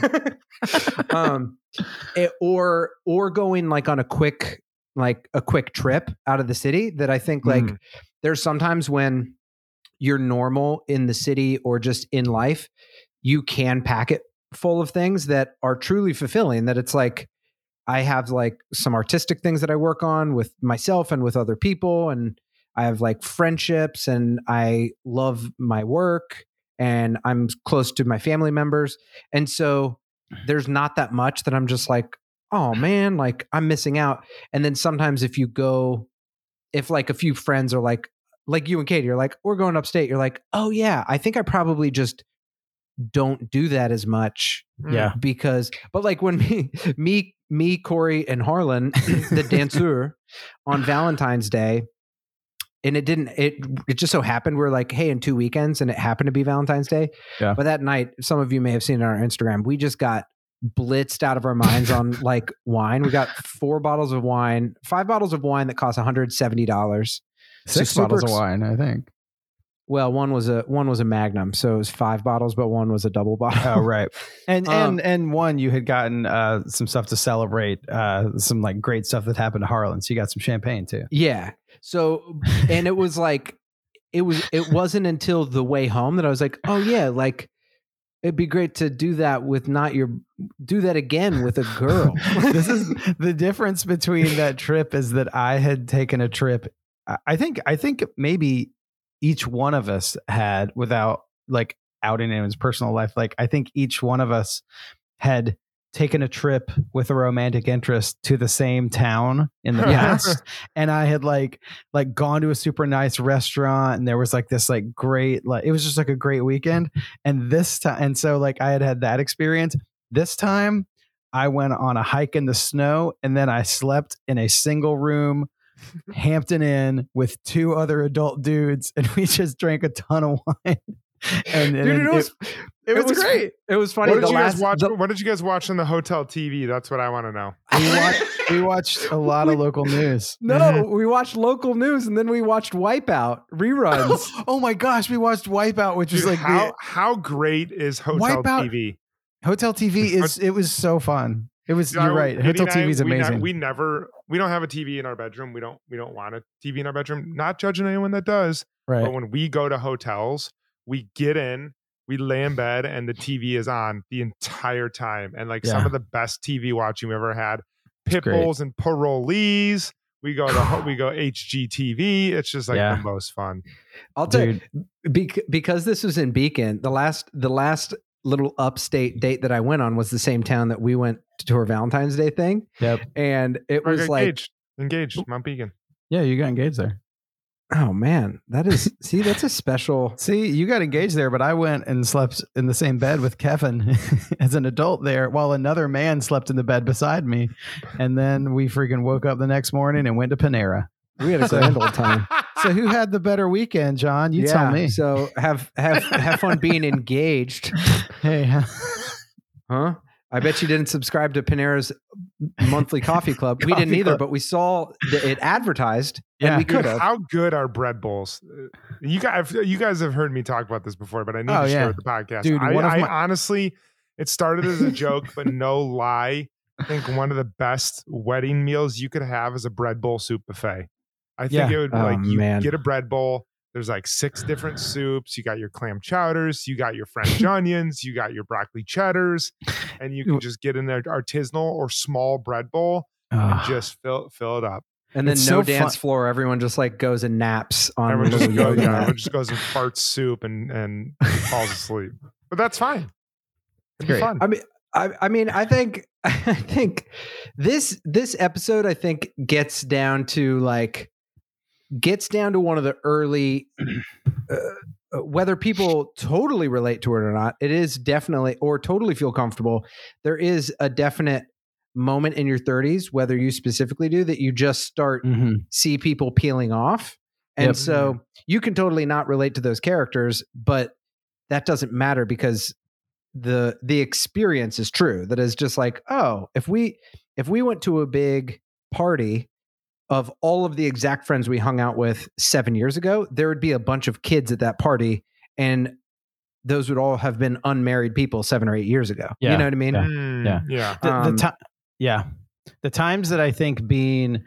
um, it- or or going like on a quick like a quick trip out of the city. That I think like Mm. there's sometimes when you're normal in the city or just in life, you can pack it full of things that are truly fulfilling. That it's like I have like some artistic things that I work on with myself and with other people, and I have like friendships, and I love my work, and I'm close to my family members. And so there's not that much that I'm just like, oh man, like I'm missing out. And then sometimes if you go, if like a few friends are like, like you and Katie, you're like, we're going upstate. You're like, oh yeah, I think I probably just don't do that as much. Yeah. Because, but like when me, me, me, Corey, and Harlan, the dancer, on Valentine's Day, and it didn't, it, it just so happened we're like, hey, in two weekends, and it happened to be Valentine's Day. Yeah. But that night, some of you may have seen it on our Instagram, we just got blitzed out of our minds on like wine. We got four bottles of wine, five bottles of wine that cost one hundred seventy dollars. Six So super bottles of ex- wine, I think. Well, one was a one was a Magnum, so it was five bottles, but one was a double bottle. Oh, right. And Um, and and one, you had gotten uh, some stuff to celebrate, uh, some like great stuff that happened to Harlan. So you got some champagne too. Yeah. So, and it was like, it was, it wasn't until the way home that I was like, oh yeah, like it'd be great to do that with not your, do that again with a girl. This is the difference between that trip is that I had taken a trip. I- I think, I think maybe each one of us had, without like outing anyone's personal life, like I think each one of us had taken a trip with a romantic interest to the same town in the past. And I had like, like gone to a super nice restaurant and there was like this like great, like, it was just like a great weekend. And this time, and so like I had had that experience. This time I went on a hike in the snow and then I slept in a single room Hampton Inn with two other adult dudes and we just drank a ton of wine. And, and Dude, it, it was, it, it was, was great. It was funny. What did the you last, guys watch? the- What did you guys watch on the hotel T V? That's what I want to know. We watched, we watched a lot of local news. no, we watched local news and then we watched Wipeout reruns. Oh my gosh, we watched Wipeout, which is Dude, like how the, how great is Hotel Wipeout- T V? Hotel T V is it was so fun. It was Yeah, you're right. Goody Hotel and I, T V is we ne- amazing. We, never we don't have a T V in our bedroom. We don't we don't want a T V in our bedroom. Not judging anyone that does, right. but when we go to hotels, we get in, we lay in bed, and the T V is on the entire time. And like some Yeah. of the best T V watching we ever had, It's great. Pitbulls and Parolees. We go to we go H G T V. It's just like Yeah. the most fun. I'll tell Dude. you, bec- because this was in Beacon, the last the last little upstate date that I went on was the same town that we went to our Valentine's Day thing. Yep. And it Or was like, engaged, engaged, Mount Beacon. Yeah, you got engaged there. oh man, that is, see, that's a special. See, you got engaged there, but I went and slept in the same bed with Kevin as an adult there, while another man slept in the bed beside me. And then we freaking woke up the next morning and went to Panera. We had a grand old time. So who had the better weekend, John? You yeah, tell me. So have have have fun being engaged, Hey, huh? I bet you didn't subscribe to Panera's monthly coffee club. we Coffee didn't either, club. but we saw the, it advertised, Yeah. and we Dude, could have. how good are bread bowls? Uh, You guys, you guys have heard me talk about this before, but I need Oh, to share yeah. with the podcast. Dude, I, one of I my- honestly, it started as a joke, but no lie. I think one of the best wedding meals you could have is a bread bowl soup buffet. I think Yeah. it would Oh, like you man. get a bread bowl. There's like six different soups. You got your clam chowders, you got your French onions, you got your broccoli cheddars, and you can just get in there artisanal or small bread bowl and Ah. just fill fill it up. And then It's no so dance fun- floor. Everyone just like goes and naps on Everyone the just, little goes, yoga yeah, mat. everyone just goes and farts soup and and falls asleep. But that's fine. It'd be Great. fun. I mean, I, I mean, I think, I think this this episode, I think, gets down to like, gets down to one of the early, uh, whether people totally relate to it or not. It is definitely, or totally feel comfortable. There is a definite moment in your thirties, whether you specifically do, that you just start Mhm. see people peeling off. And Yep. so you can totally not relate to those characters, but that doesn't matter because the the experience is true. That is just like, oh, if we if we went to a big party of all of the exact friends we hung out with seven years ago, there would be a bunch of kids at that party, and those would all have been unmarried people seven or eight years ago. Yeah. You know what I mean? Yeah. Mm, yeah. yeah. the, Um, the ti- yeah the times that I think being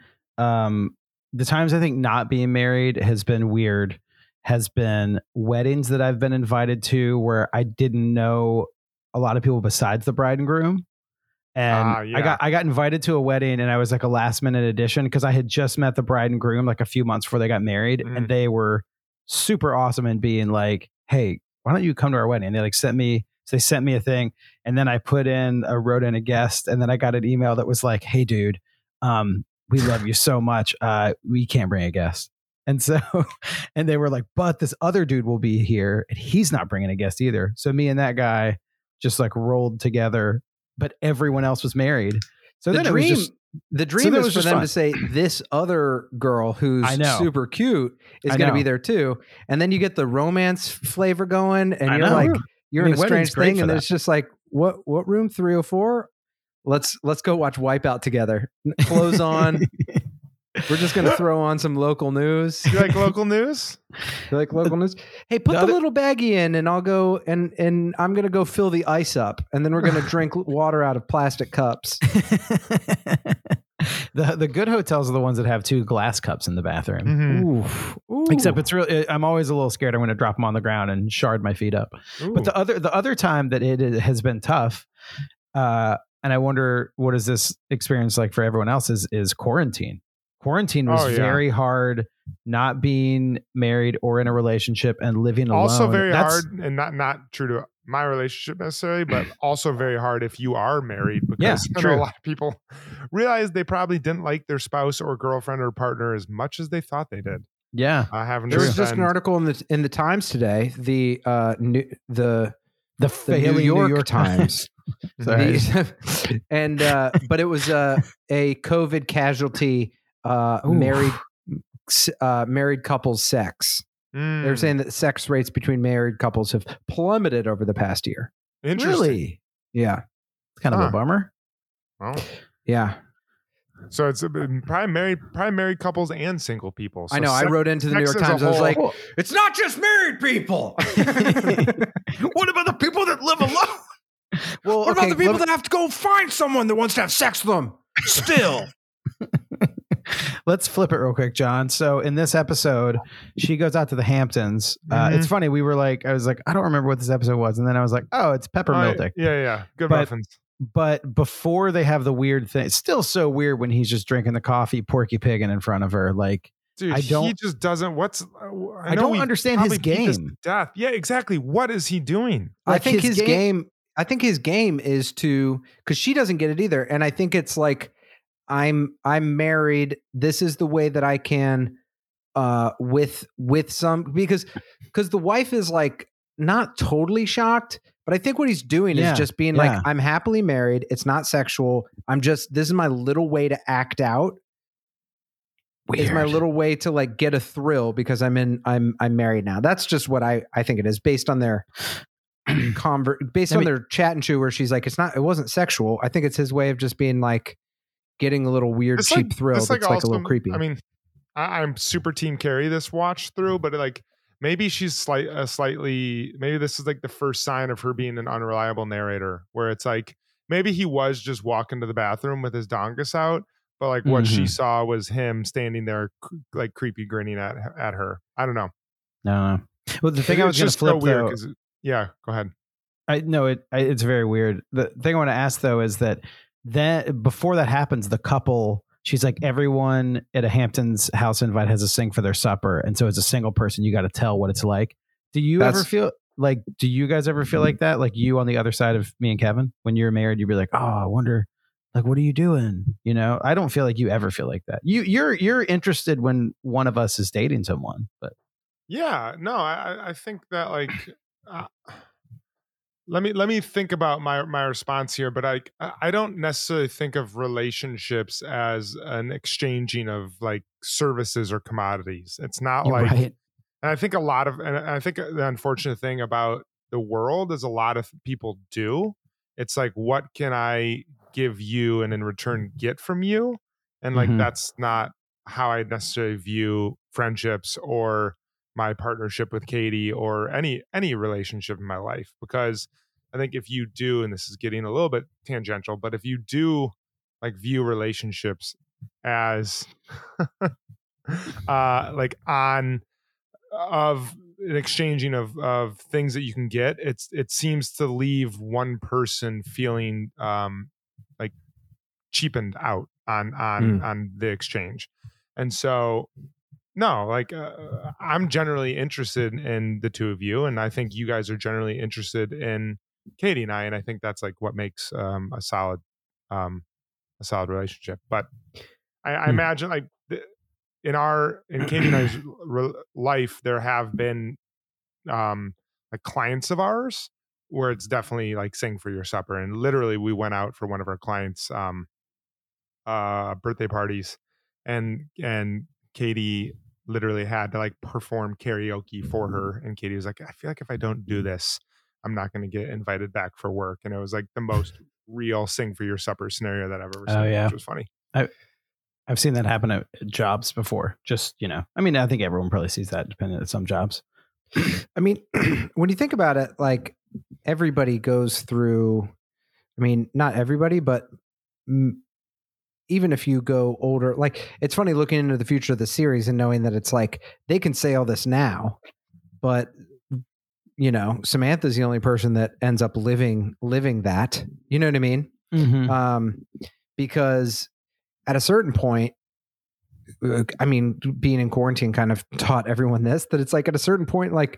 um the times I think not being married has been weird has been weddings that I've been invited to where I didn't know a lot of people besides the bride and groom, and Ah, yeah. I got I got invited to a wedding and I was like a last minute addition because I had just met the bride and groom like a few months before they got married, Mhm. and they were super awesome and being like, hey, why don't you come to our wedding? And they like sent me so they sent me a thing, and then I put in a wrote in a guest, and then I got an email that was like, hey dude, um we love you so much, uh we can't bring a guest. And so and they were like, but this other dude will be here and he's not bringing a guest either. So me and that guy just like rolled together, but everyone else was married. So the then dream, it was just the dream that is was for just them fun. to say this other girl who's I know. super cute is I going to know. be there too, and then you get the romance flavor going, and I you're know. like, you're I mean, in a wedding's strange great thing, for and that. it's just like, what what room three oh four? Let's let's go watch Wipeout together. Clothes on, We're just gonna throw on some local news. You like local news? You like local news? Hey, put The the, other- little baggie in, and I'll go and and I'm gonna go fill the ice up, and then we're gonna drink water out of plastic cups. the the good hotels are the ones that have two glass cups in the bathroom. Mhm. Oof. Ooh. Except it's really, I'm always a little scared I'm going to drop them on the ground and shard my feet up. Ooh. But the other the other time that it has been tough, uh, and I wonder what is this experience like for everyone else is is quarantine. Quarantine was Oh, yeah. very hard, not being married or in a relationship and living alone. Also very That's- hard, and not not true to my relationship necessarily, but also very hard if you are married, because Yeah, I know true. a lot of people realize they probably didn't like their spouse or girlfriend or partner as much as they thought they did. Yeah, Uh, having There to was just an spend- article in the in the Times today. The uh new, the the the failing New York, Times. Sorry. The- and uh, but it was uh, a COVID casualty uh, Ooh. married uh, married couples sex. Mm, They're saying that sex rates between married couples have plummeted over the past year. interesting. Really? Yeah, It's kind of Huh. a bummer. Well, yeah. so it's uh, probably married, probably married couples and single people. So I know. I sex- wrote into the New sex York as a Times. I was whole- like, it's not just married people. What about the people that live alone? Well, What about okay, the people let- that have to go find someone that wants to have sex with them? Still. Let's flip it real quick, John. So in this episode, she goes out to the Hamptons. Uh, Mhm. It's funny. We were like, I was like, I don't remember what this episode was, and then I was like, oh, it's Pepper Oh, Mildick. yeah, yeah, good But- muffins. But before they have the weird thing, it's still so weird when he's just drinking the coffee, Porky Piggin in front of her. Like, Dude, I he don't- just doesn't. What's uh, I, I know don't we understand his probably beat this to game. Death. Yeah, exactly. What is he doing? I Like, think his his, game- game, I think his game is to because she doesn't get it either, and I think it's like I'm I'm married. This is the way that I can uh with with some because because the wife is like not totally shocked, but I think what he's doing Yeah, is just being yeah. like I'm happily married. It's not sexual. I'm just this is my little way to act out. Is my Weird. little way to like get a thrill because I'm in I'm I'm married now. That's just what I I think it is based on their convert based I on mean- their chat and chew where she's like it's not it wasn't sexual. I think it's his way of just being like getting a little weird It's cheap like- thrill it's that's like, also- a little creepy. I mean, I, I'm super team Carrie this watch through, but like maybe she's slight uh, slightly. Maybe this is like the first sign of her being an unreliable narrator, where it's like maybe he was just walking to the bathroom with his dongus out, but like what she Mhm. saw was him standing there cr- like creepy grinning at at her. I don't know. No, no. Well, the thing I was It's going to just flip so weird though, 'cause it- yeah, go ahead. I no, it I, it's very weird. The thing I want to ask though is that then before that happens, the couple, she's like, everyone at a Hamptons house invite has a sing for their supper, and so as a single person, you got to tell what it's like. Do you ever That's- feel like? Do you guys ever feel like that? Like you on the other side of me and Kevin, when you're married, you'd be like, oh, I wonder, like, what are you doing? You know, I don't feel like you ever feel like that. You you're you're interested when one of us is dating someone, but Yeah, no, I I- I think that like uh, let me let me think about my my response here, but I I don't necessarily think of relationships as an exchanging of like services or commodities. It's not you're like right. and I think a lot of and I think the unfortunate thing about the world is a lot of people do. It's like what can I give you and in return get from you? And like Mhm. that's not how I necessarily view friendships or my partnership with Katie or any any relationship in my life, because I think if you do, and this is getting a little bit tangential, but if you do like view relationships as uh like on of an exchanging of of things that you can get, it's it seems to leave one person feeling um like cheapened out on on on the exchange. And so no, like uh, I'm generally interested in the two of you, and I think you guys are generally interested in Katie and I, and I think that's like what makes um, a solid, um, a solid relationship. But I, I Hmm. imagine like the, in our in Katie and I's re- life, there have been um, like clients of ours where it's definitely like sing for your supper, and literally we went out for one of our clients' um, uh, birthday parties, and and Katie literally had to like perform karaoke for her, and Katie was like, I feel like if I don't do this, I'm not going to get invited back for work. And it was like the most real sing for your supper scenario that I've ever seen, Oh, yeah. which was funny. I've seen that happen at jobs before. Just, you know, I mean, I think everyone probably sees that depending on some jobs. I mean, when you think about it, like everybody goes through, I mean, not everybody, but mm, even if you go older, like it's funny looking into the future of the series and knowing that it's like they can say all this now, but you know, Samantha's the only person that ends up living living that. You know what I mean? Mm-hmm. Um, because at a certain point, I mean, being in quarantine kind of taught everyone this, that it's like at a certain point, like,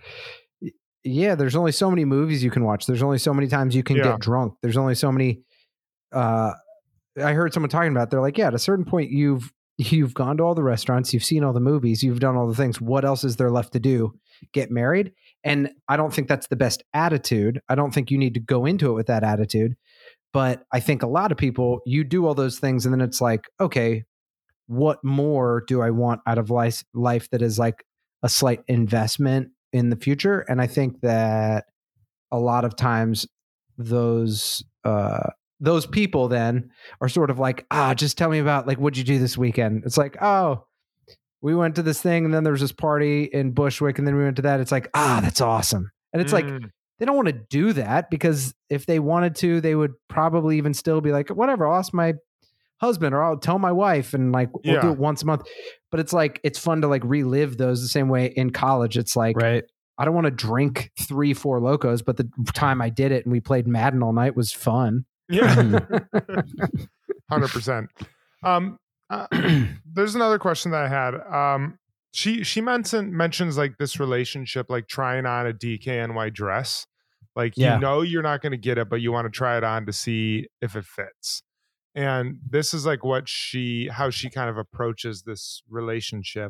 yeah, there's only so many movies you can watch. There's only so many times you can Yeah. get drunk. There's only so many, uh, I heard someone talking about, they're like, yeah, at a certain point you've, you've gone to all the restaurants, you've seen all the movies, you've done all the things. What else is there left to do? Get married. And I don't think that's the best attitude. I don't think you need to go into it with that attitude. But I think a lot of people, you do all those things and then it's like, okay, what more do I want out of life, life that is like a slight investment in the future? And I think that a lot of times those, uh, those people then are sort of like, ah, just tell me about like, what'd you do this weekend? It's like, oh, we went to this thing and then there was this party in Bushwick and then we went to that. It's like, ah, that's awesome. And it's like, Mm. they don't want to do that because if they wanted to, they would probably even still be like, whatever, I'll ask my husband or I'll tell my wife and like, we'll Yeah. do it once a month. But it's like, it's fun to like relive those the same way in college. It's like, Right. I don't want to drink three, four Locos, but the time I did it and we played Madden all night was fun. Yeah. one hundred percent. Um, uh, there's another question that I had. Um, she she mentioned mentions like this relationship, like trying on a D K N Y dress. Like Yeah. you know you're not going to get it, but you want to try it on to see if it fits. And this is like what she, how she kind of approaches this relationship.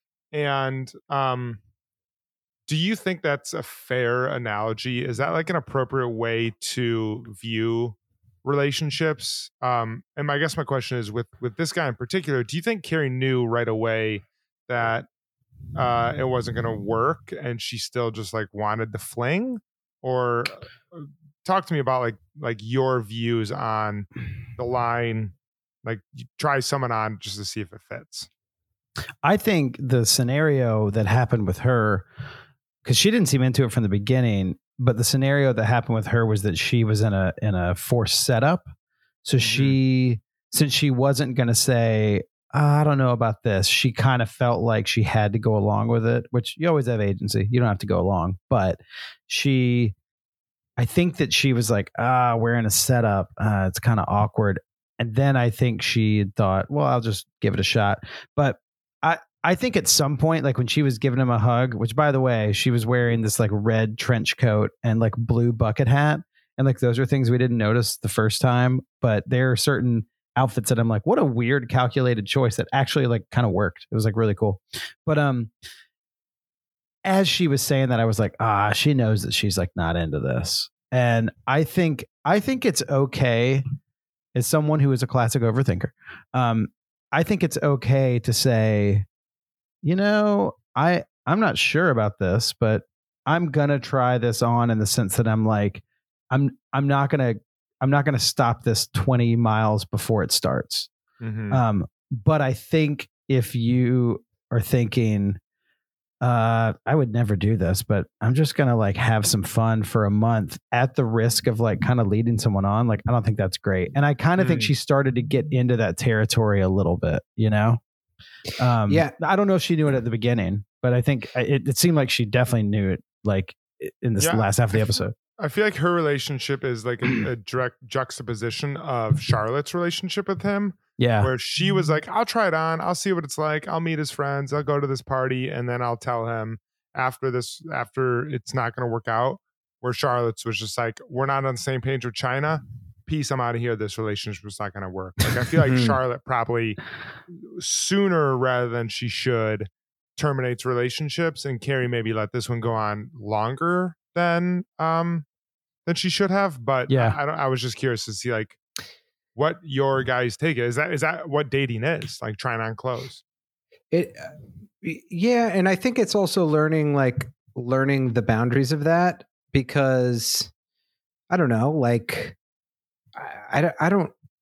And um, do you think that's a fair analogy? Is that like an appropriate way to view relationships? Um, and I guess my question is with with this guy in particular, do you think Carrie knew right away that uh, it wasn't going to work and she still just like wanted the fling? Or uh, talk to me about like like your views on the line, like you try someone on just to see if it fits. I think the scenario that happened with her, because she didn't seem into it from the beginning, but the scenario that happened with her was that she was in a in a forced setup. So she, since she wasn't going to say, I don't know about this, she kind of felt like she had to go along with it, which you always have agency. You don't have to go along. But she, I think that she was like, ah, we're in a setup. Uh, it's kind of awkward. And then I think she thought, well, I'll just give it a shot. But I, I think at some point, like when she was giving him a hug, which by the way, she was wearing this like red trench coat and like blue bucket hat. And like, those are things we didn't notice the first time, but there are certain outfits that I'm like, what a weird calculated choice that actually like kind of worked. It was like really cool. But, um, as she was saying that, I was like, ah, she knows that she's like not into this. And I think, I think it's okay as someone who is a classic overthinker. Um, I think it's okay to say, you know, I, I'm not sure about this, but I'm going to try this on in the sense that I'm like, I'm, I'm not going to, I'm not going to stop this twenty miles before it starts. Mm-hmm. Um, but I think if you are thinking, uh, I would never do this, but I'm just going to like have some fun for a month at the risk of like kind of leading someone on. Like, I don't think that's great. And I kind of Mm. think she started to get into that territory a little bit, you know? Um, Yeah. I don't know if she knew it at the beginning, but I think it, it seemed like she definitely knew it like in this Yeah. last half of the episode. I feel like her relationship is like a, a direct juxtaposition of Charlotte's relationship with him, Yeah. where she was like, I'll try it on. I'll see what it's like. I'll meet his friends. I'll go to this party. And then I'll tell him after this, after it's not going to work out. Where Charlotte's was just like, we're not on the same page with China. Peace. I'm out of here. This relationship is not going to work. Like, I feel like Charlotte probably sooner rather than she should terminates relationships, and Carrie maybe let this one go on longer than um than she should have. But Yeah. I, I don't. I was just curious to see like what your guys' take is. That is that what dating is, like trying on clothes? It, uh, yeah, and I think it's also learning, like learning the boundaries of that, because I don't know, like I, I, I don't,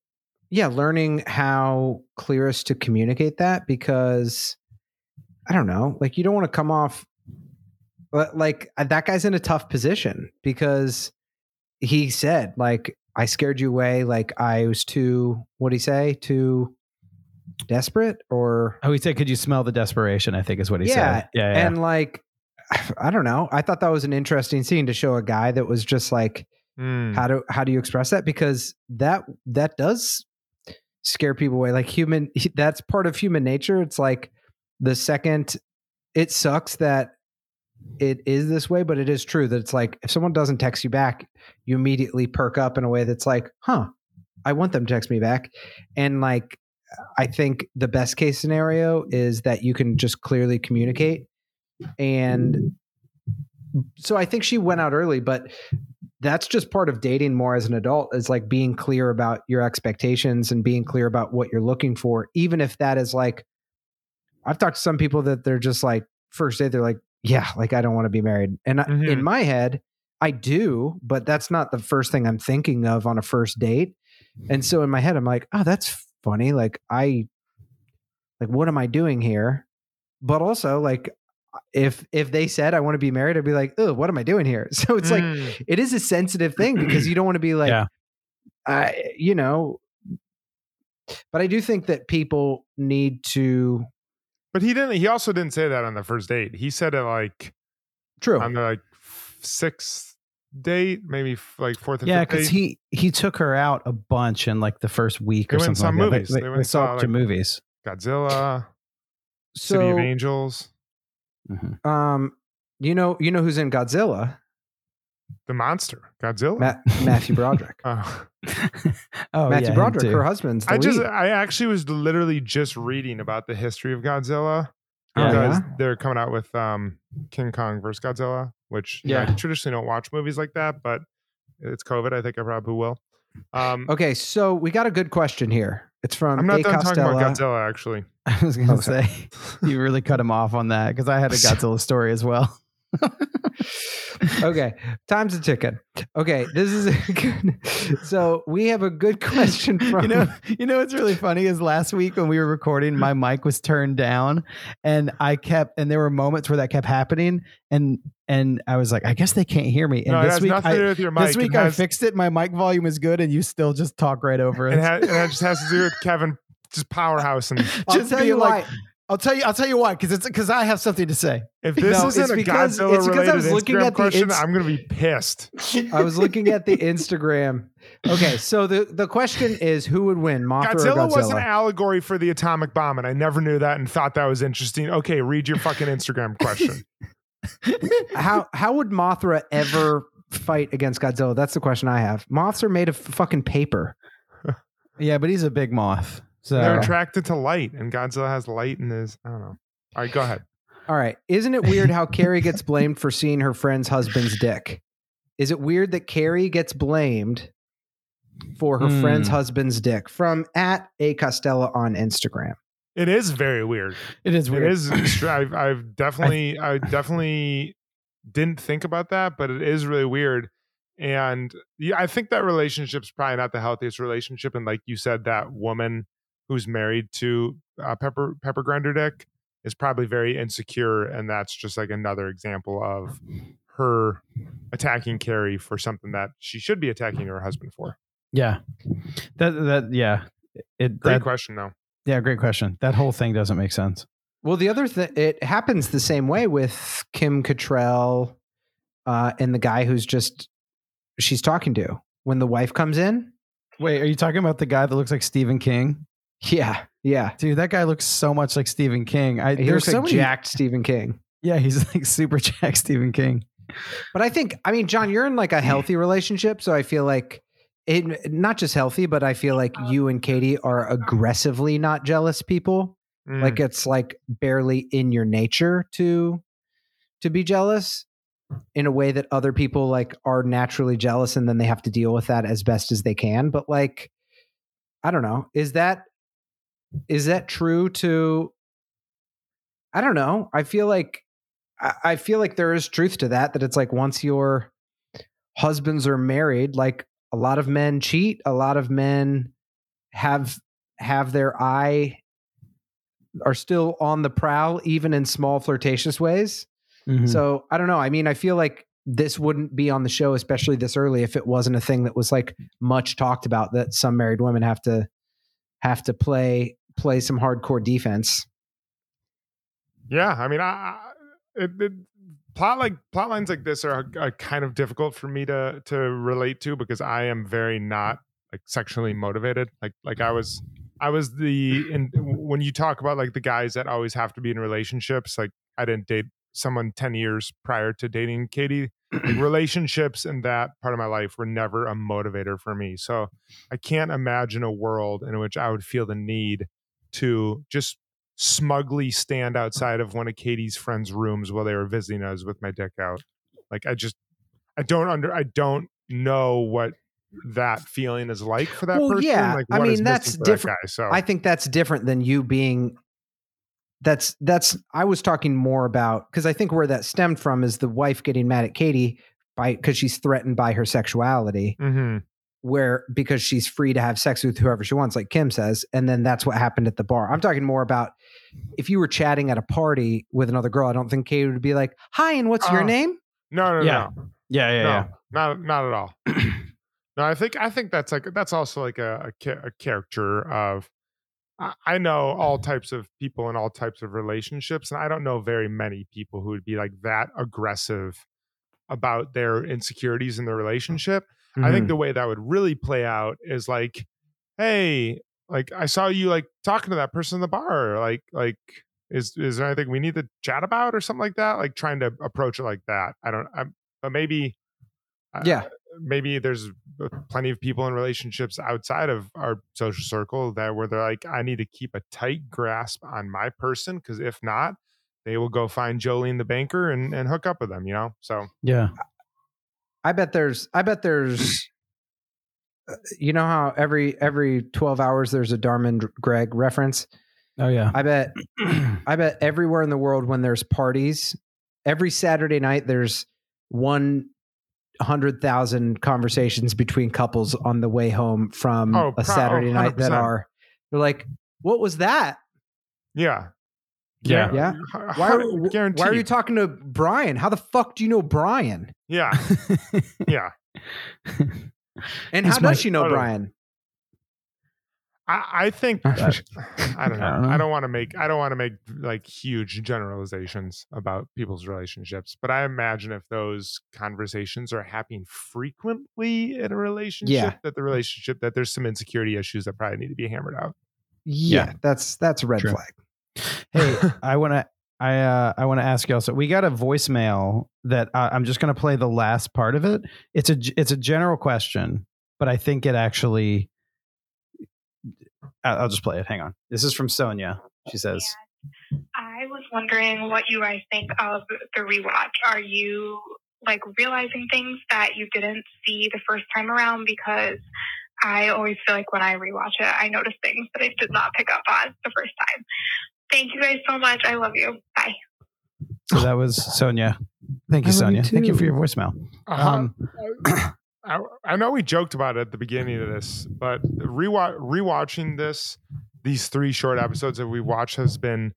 yeah, learning how clearest to communicate that, because I don't know, like you don't want to come off like that guy's in a tough position because he said like, I scared you away. Like I was too, what'd he say? Too desperate or? Oh, he said, could you smell the desperation? I think is what he yeah, said. Yeah. Yeah. And like, I don't know. I thought that was an interesting scene to show a guy that was just like, Mm. how do, how do you express that? Because that, that does scare people away. Like human, that's part of human nature. It's like the second it sucks that it is this way, but it is true that it's like, if someone doesn't text you back, you immediately perk up in a way that's like, huh, I want them to text me back. And like, I think the best case scenario is that you can just clearly communicate. And so I think she went out early, but that's just part of dating more as an adult, is like being clear about your expectations and being clear about what you're looking for. Even if that is like, I've talked to some people that they're just like, first day, they're like, yeah, like I don't want to be married. And Mm-hmm. I, in my head, I do, but that's not the first thing I'm thinking of on a first date. And so in my head, I'm like, oh, that's funny. Like I, like, what am I doing here? But also like, if, if they said I want to be married, I'd be like, oh, what am I doing here? So it's Mm. like, it is a sensitive thing because you don't want to be like, Yeah. I, you know, but I do think that people need to. But he didn't. He also didn't say that on the first date. He said it like True. on the like sixth date, maybe f- like fourth or Yeah, fifth because date. he he took her out a bunch in like the first week They or went and something saw like that. movies. They, They they, went and saw saw, a bunch of like- movies. Godzilla, City of So, Angels, Mhm. um, you know, you know who's in Godzilla? the monster, Godzilla. Ma- Matthew Broderick. Oh. Oh, Matthew yeah, him Broderick, too. her husband's the I just, lead. I actually was literally just reading about the history of Godzilla Oh, because yeah? they're coming out with um, King Kong versus Godzilla, which you know, Yeah. I traditionally don't watch movies like that, but it's COVID. I think I probably will. Um, Okay, so we got a good question here. It's from I'm not A. done talking Costello. about Godzilla, actually. I was gonna Okay. say you really cut him off on that because I had a Godzilla story as well. Okay, time's a ticking. Okay, this is a good. So we have a good question from You know, you know what's really funny is last week when we were recording, my mic was turned down, and I kept, and there were moments where that kept happening, and and I was like, I guess they can't hear me. And No, it this has week, nothing to do I, with your mic. this week It I has- fixed it. My mic volume is good, and you still just talk right over it. And, ha- and that just has to do with Kevin just powerhouse. And I'll just tell being you like, why. I'll tell you, I'll tell you why, because it's because I have something to say. if this No, isn't it's a because- Godzilla it's because I related was looking Instagram at the question, ins- I'm going to be pissed. I was looking at the Instagram. Okay, so the, the question is, who would win, Mothra Godzilla, or Godzilla? was an allegory for the atomic bomb, and I never knew that and thought that was interesting. Okay, read your fucking Instagram question. how how would Mothra ever fight against Godzilla? That's the question I have. Moths are made of fucking paper. Yeah, but he's a big moth, so They're attracted to light, and Godzilla has light in his. I don't know. All right, go ahead. All right. Isn't it weird how Carrie gets blamed for seeing her friend's husband's dick? Is it weird that Carrie gets blamed for her Hmm. friend's husband's dick? From at A Costello on Instagram. It is very weird. it is weird. It is. str- I've, I've definitely, I definitely didn't think about that, but it is really weird. And yeah, I think that relationship's probably not the healthiest relationship. And like you said, that woman who's married to uh, Pepper Pepper Grinder Dick is probably very insecure, and that's just like another example of her attacking Carrie for something that she should be attacking her husband for. Yeah, that that yeah, it Great that, question, though. yeah, great question. That whole thing doesn't make sense. Well, the other thing, it happens the same way with Kim Cattrall uh, and the guy who's just, she's talking to. When the wife comes in. Wait, are you talking about the guy that looks like Stephen King? Yeah. Yeah. Dude, that guy looks so much like Stephen King. I, He there's looks so like many, jacked Stephen King. Yeah, he's like super jacked Stephen King. But I think, I mean, John, you're in like a healthy relationship. So I feel like it, not just healthy, but I feel like you and Katie are aggressively not jealous people. Mm. Like it's like barely in your nature to, to be jealous in a way that other people like are naturally jealous. And then they have to deal with that as best as they can. But like, I don't know, is that, is that true to, I don't know. I feel like, I I feel like there is truth to that, that it's like once your husbands are married, like a lot of men cheat, a lot of men have have their eye are still on the prowl, even in small flirtatious ways. Mhm. So I don't know. I mean, I feel like this wouldn't be on the show, especially this early, if it wasn't a thing that was like much talked about, that some married women have to have to play play some hardcore defense. Yeah, I mean, I, I it, it, plot like plot lines like this are, are kind of difficult for me to to relate to because I am very not like sexually motivated. Like like I was I was the in when you talk about like the guys that always have to be in relationships. Like I didn't date someone ten years prior to dating Katie. Like relationships in that part of my life were never a motivator for me. So I can't imagine a world in which I would feel the need to just smugly stand outside of one of Katie's friends' rooms while they were visiting us with my dick out. Like I just, I don't under, I don't know what that feeling is like for that Well, person. yeah, Like, I what is mean, that's missing for that different. guy, so I think that's different than you being. That's that's. I was talking more about, because I think where that stemmed from is the wife getting mad at Katie by because she's threatened by her sexuality. Mhm. Where because she's free to have sex with whoever she wants, like Kim says, and then that's what happened at the bar. I'm talking more about if you were chatting at a party with another girl. I don't think Katie would be like, "Hi, and what's your Uh, name?" no, no, Yeah. no, Yeah, yeah, no, yeah. not not at all. No, I think I think that's like that's also like a, a, ca- a character of. I I know all types of people in all types of relationships, and I don't know very many people who would be like that aggressive about their insecurities in their relationship. I think the way that would really play out is like, hey, like I saw you like talking to that person in the bar. Like, like is is there anything we need to chat about or something like that? Like trying to approach it like that. I don't. I, but maybe, uh, Yeah. maybe there's plenty of people in relationships outside of our social circle that where they're like, I need to keep a tight grasp on my person because if not, they will go find Jolene the banker and and hook up with them. You know, so Yeah. I bet there's. I bet there's. uh, You know how every every twelve hours there's a Darman Greg reference. Oh yeah. I bet. I bet everywhere in the world when there's parties, every Saturday night there's one hundred thousand conversations between couples on the way home from Oh, a pro- Saturday oh, night that one hundred percent. are. They're like, "What was that? yeah, Yeah. Yeah. Why Why, are- guaranteed? why are you talking to Brian? How the fuck do you know Brian? Yeah, yeah. And He's how my- does she know Oh, no. Brian? I, I think I don't know. I I don't don't, know. want to make I don't want to make like huge generalizations about people's relationships, but I imagine if those conversations are happening frequently in a relationship, Yeah. that the relationship that there's some insecurity issues that probably need to be hammered out. Yeah, Yeah. that's that's a red True. flag. Hey, I want to I uh I want to ask you also. We got a voicemail that uh, I'm just going to play the last part of it. It's a it's a general question, but I think it actually I'll I'll just play it. Hang on. This is from Sonia. She says, I was wondering what you guys think of the rewatch. Are you like realizing things that you didn't see the first time around? Because I always feel like when I rewatch it, I notice things that I did not pick up on the first time. Thank you guys so much. I love you. Bye. so that was Sonia. Thank you, I love you Sonia. Thank you too. for your voicemail. Um, I, I know we joked about it at the beginning of this, but rewatch, rewatching this, these three short episodes that we watched has been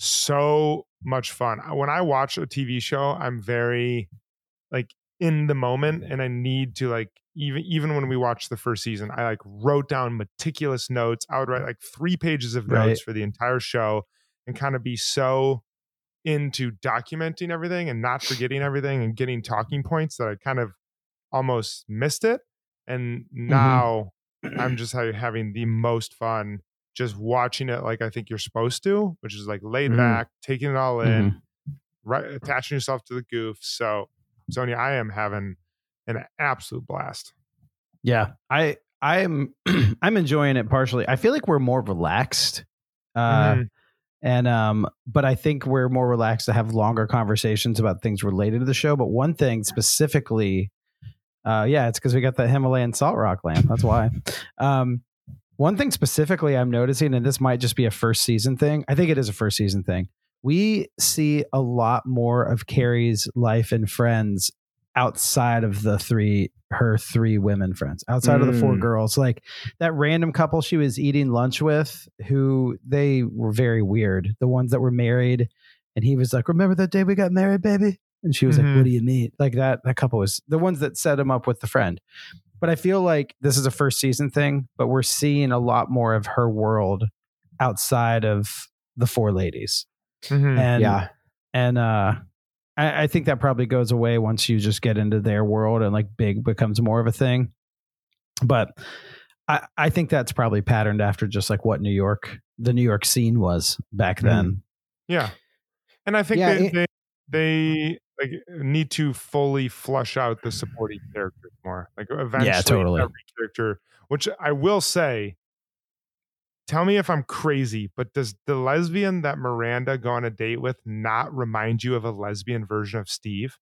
so much fun. When I watch a T V show, I'm very like in the moment, and I need to like even even when we watched the first season, I like wrote down meticulous notes. I would write like three pages of Right. notes for the entire show and kind of be so into documenting everything and not forgetting everything and getting talking points that I kind of almost missed it. And now I'm just ha- having the most fun just watching it like I think you're supposed to, which is like laid Mhm. back, taking it all in, right, attaching yourself to the goof. So, Sonia, I am having an absolute blast. Yeah, I I'm I'm enjoying it partially. I feel like we're more relaxed, uh, Mhm. and um, but I think we're more relaxed to have longer conversations about things related to the show. But one thing specifically, uh, yeah, it's because we got the Himalayan salt rock lamp. That's why. Um, one thing specifically I'm noticing, and this might just be a first season thing. I think it is a first season thing. We see a lot more of Carrie's life and friends outside of the three, her three women friends, outside mm. of the four girls, like that random couple she was eating lunch with, who they were very weird. The ones that were married, and he was like, "Remember that day we got married, baby?" And she was mm-hmm. like, "What do you mean?" Like that, that couple was the ones that set him up with the friend. But I feel like this is a first season thing, but we're seeing a lot more of her world outside of the four ladies. Mm-hmm. And yeah. And uh, I, I think that probably goes away once you just get into their world and like Big becomes more of a thing. But I, I think that's probably patterned after just like what New York, the New York scene was back then. Yeah. And I think yeah, they, it, they, they like need to fully flush out the supporting characters more. Like eventually yeah, totally. every character, which I will say, tell me if I'm crazy, but does the lesbian that Miranda go on a date with not remind you of a lesbian version of Steve?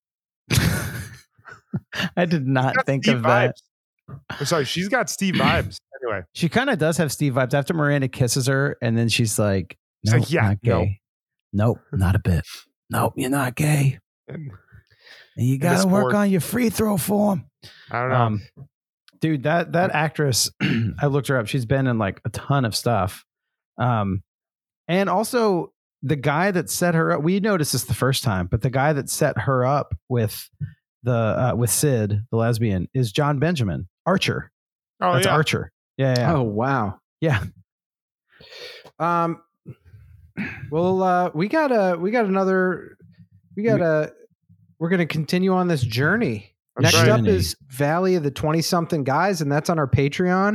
I did not think Steve of that. I'm sorry, she's got Steve vibes. Anyway, she kind of does have Steve vibes. After Miranda kisses her, and then she's like, "No, like, yeah, not gay. Nope, not a bit. Nope, you're not gay. And, and you got to work on your free throw form." I don't know. Um, dude, that that actress, I looked her up. She's been in like a ton of stuff. Um, and also the guy that set her up, we noticed this the first time, but the guy that set her up with the uh, with Sid, the lesbian, is John Benjamin, Archer. Oh, That's yeah. Archer. Yeah, yeah. Oh, wow. Yeah. Um. Well, uh, we got a we got another we got a we're going to continue on this journey. That's Next right. up is Valley of the twenty something guys, and that's on our Patreon.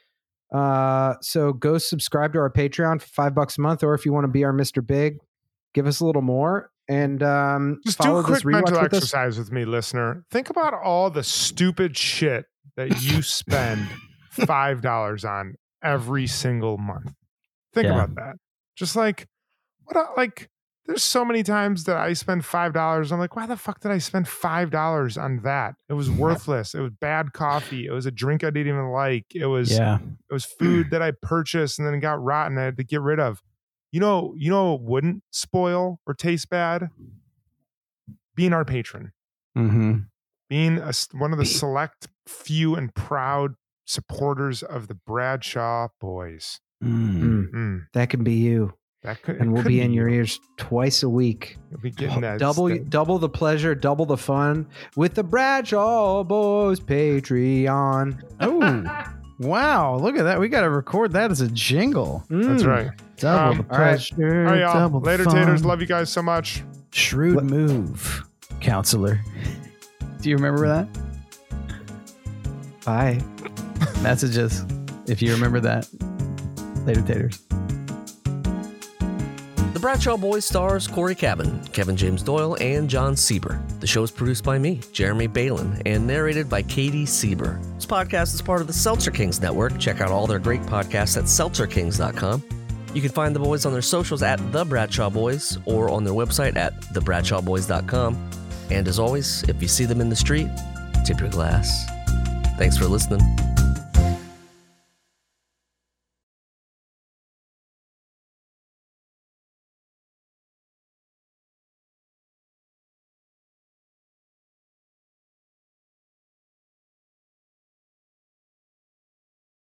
Uh, so go subscribe to our Patreon for five bucks a month, or if you want to be our Mister Big, give us a little more. And um, just do follow a quick this rewatch mental with us. exercise with me, listener. Think about all the stupid shit that you spend five dollars on every single month. Think Yeah. about that. Just like what? I- Like, there's so many times that I spend five dollars. I'm like, why the fuck did I spend five dollars on that? It was worthless. It was bad coffee. It was a drink I didn't even like. It was Yeah. it was food that I purchased and then it got rotten. I had to get rid of. You know, you know, what wouldn't spoil or taste bad? Being our patron, Mm-hmm. being a, one of the select few and proud supporters of the Bradshaw Boys. Mm. Mm, That can be you, that could, and it we'll could be in your you. ears twice a week. You'll be getting that double that- double the pleasure, double the fun with the Bradshaw Boys Patreon. Oh, wow. Look at that. We got to record that as a jingle. That's Mm. right. Double Um, the all right. pleasure. All right, y'all. double the Later, fun. taters. Love you guys so much. Shrewd What- move, counselor. Do you remember that? Bye. Messages, if you remember that. Later, taters. The Bradshaw Boys stars Corey Cabin, Kevin James Doyle, and John Sieber. The show is produced by me, Jeremy Balin, and narrated by Katie Sieber. This podcast is part of the Seltzer Kings Network. Check out all their great podcasts at seltzer kings dot com. You can find the boys on their socials at The Bradshaw Boys or on their website at the bradshaw boys dot com. And as always, if you see them in the street, tip your glass. Thanks for listening.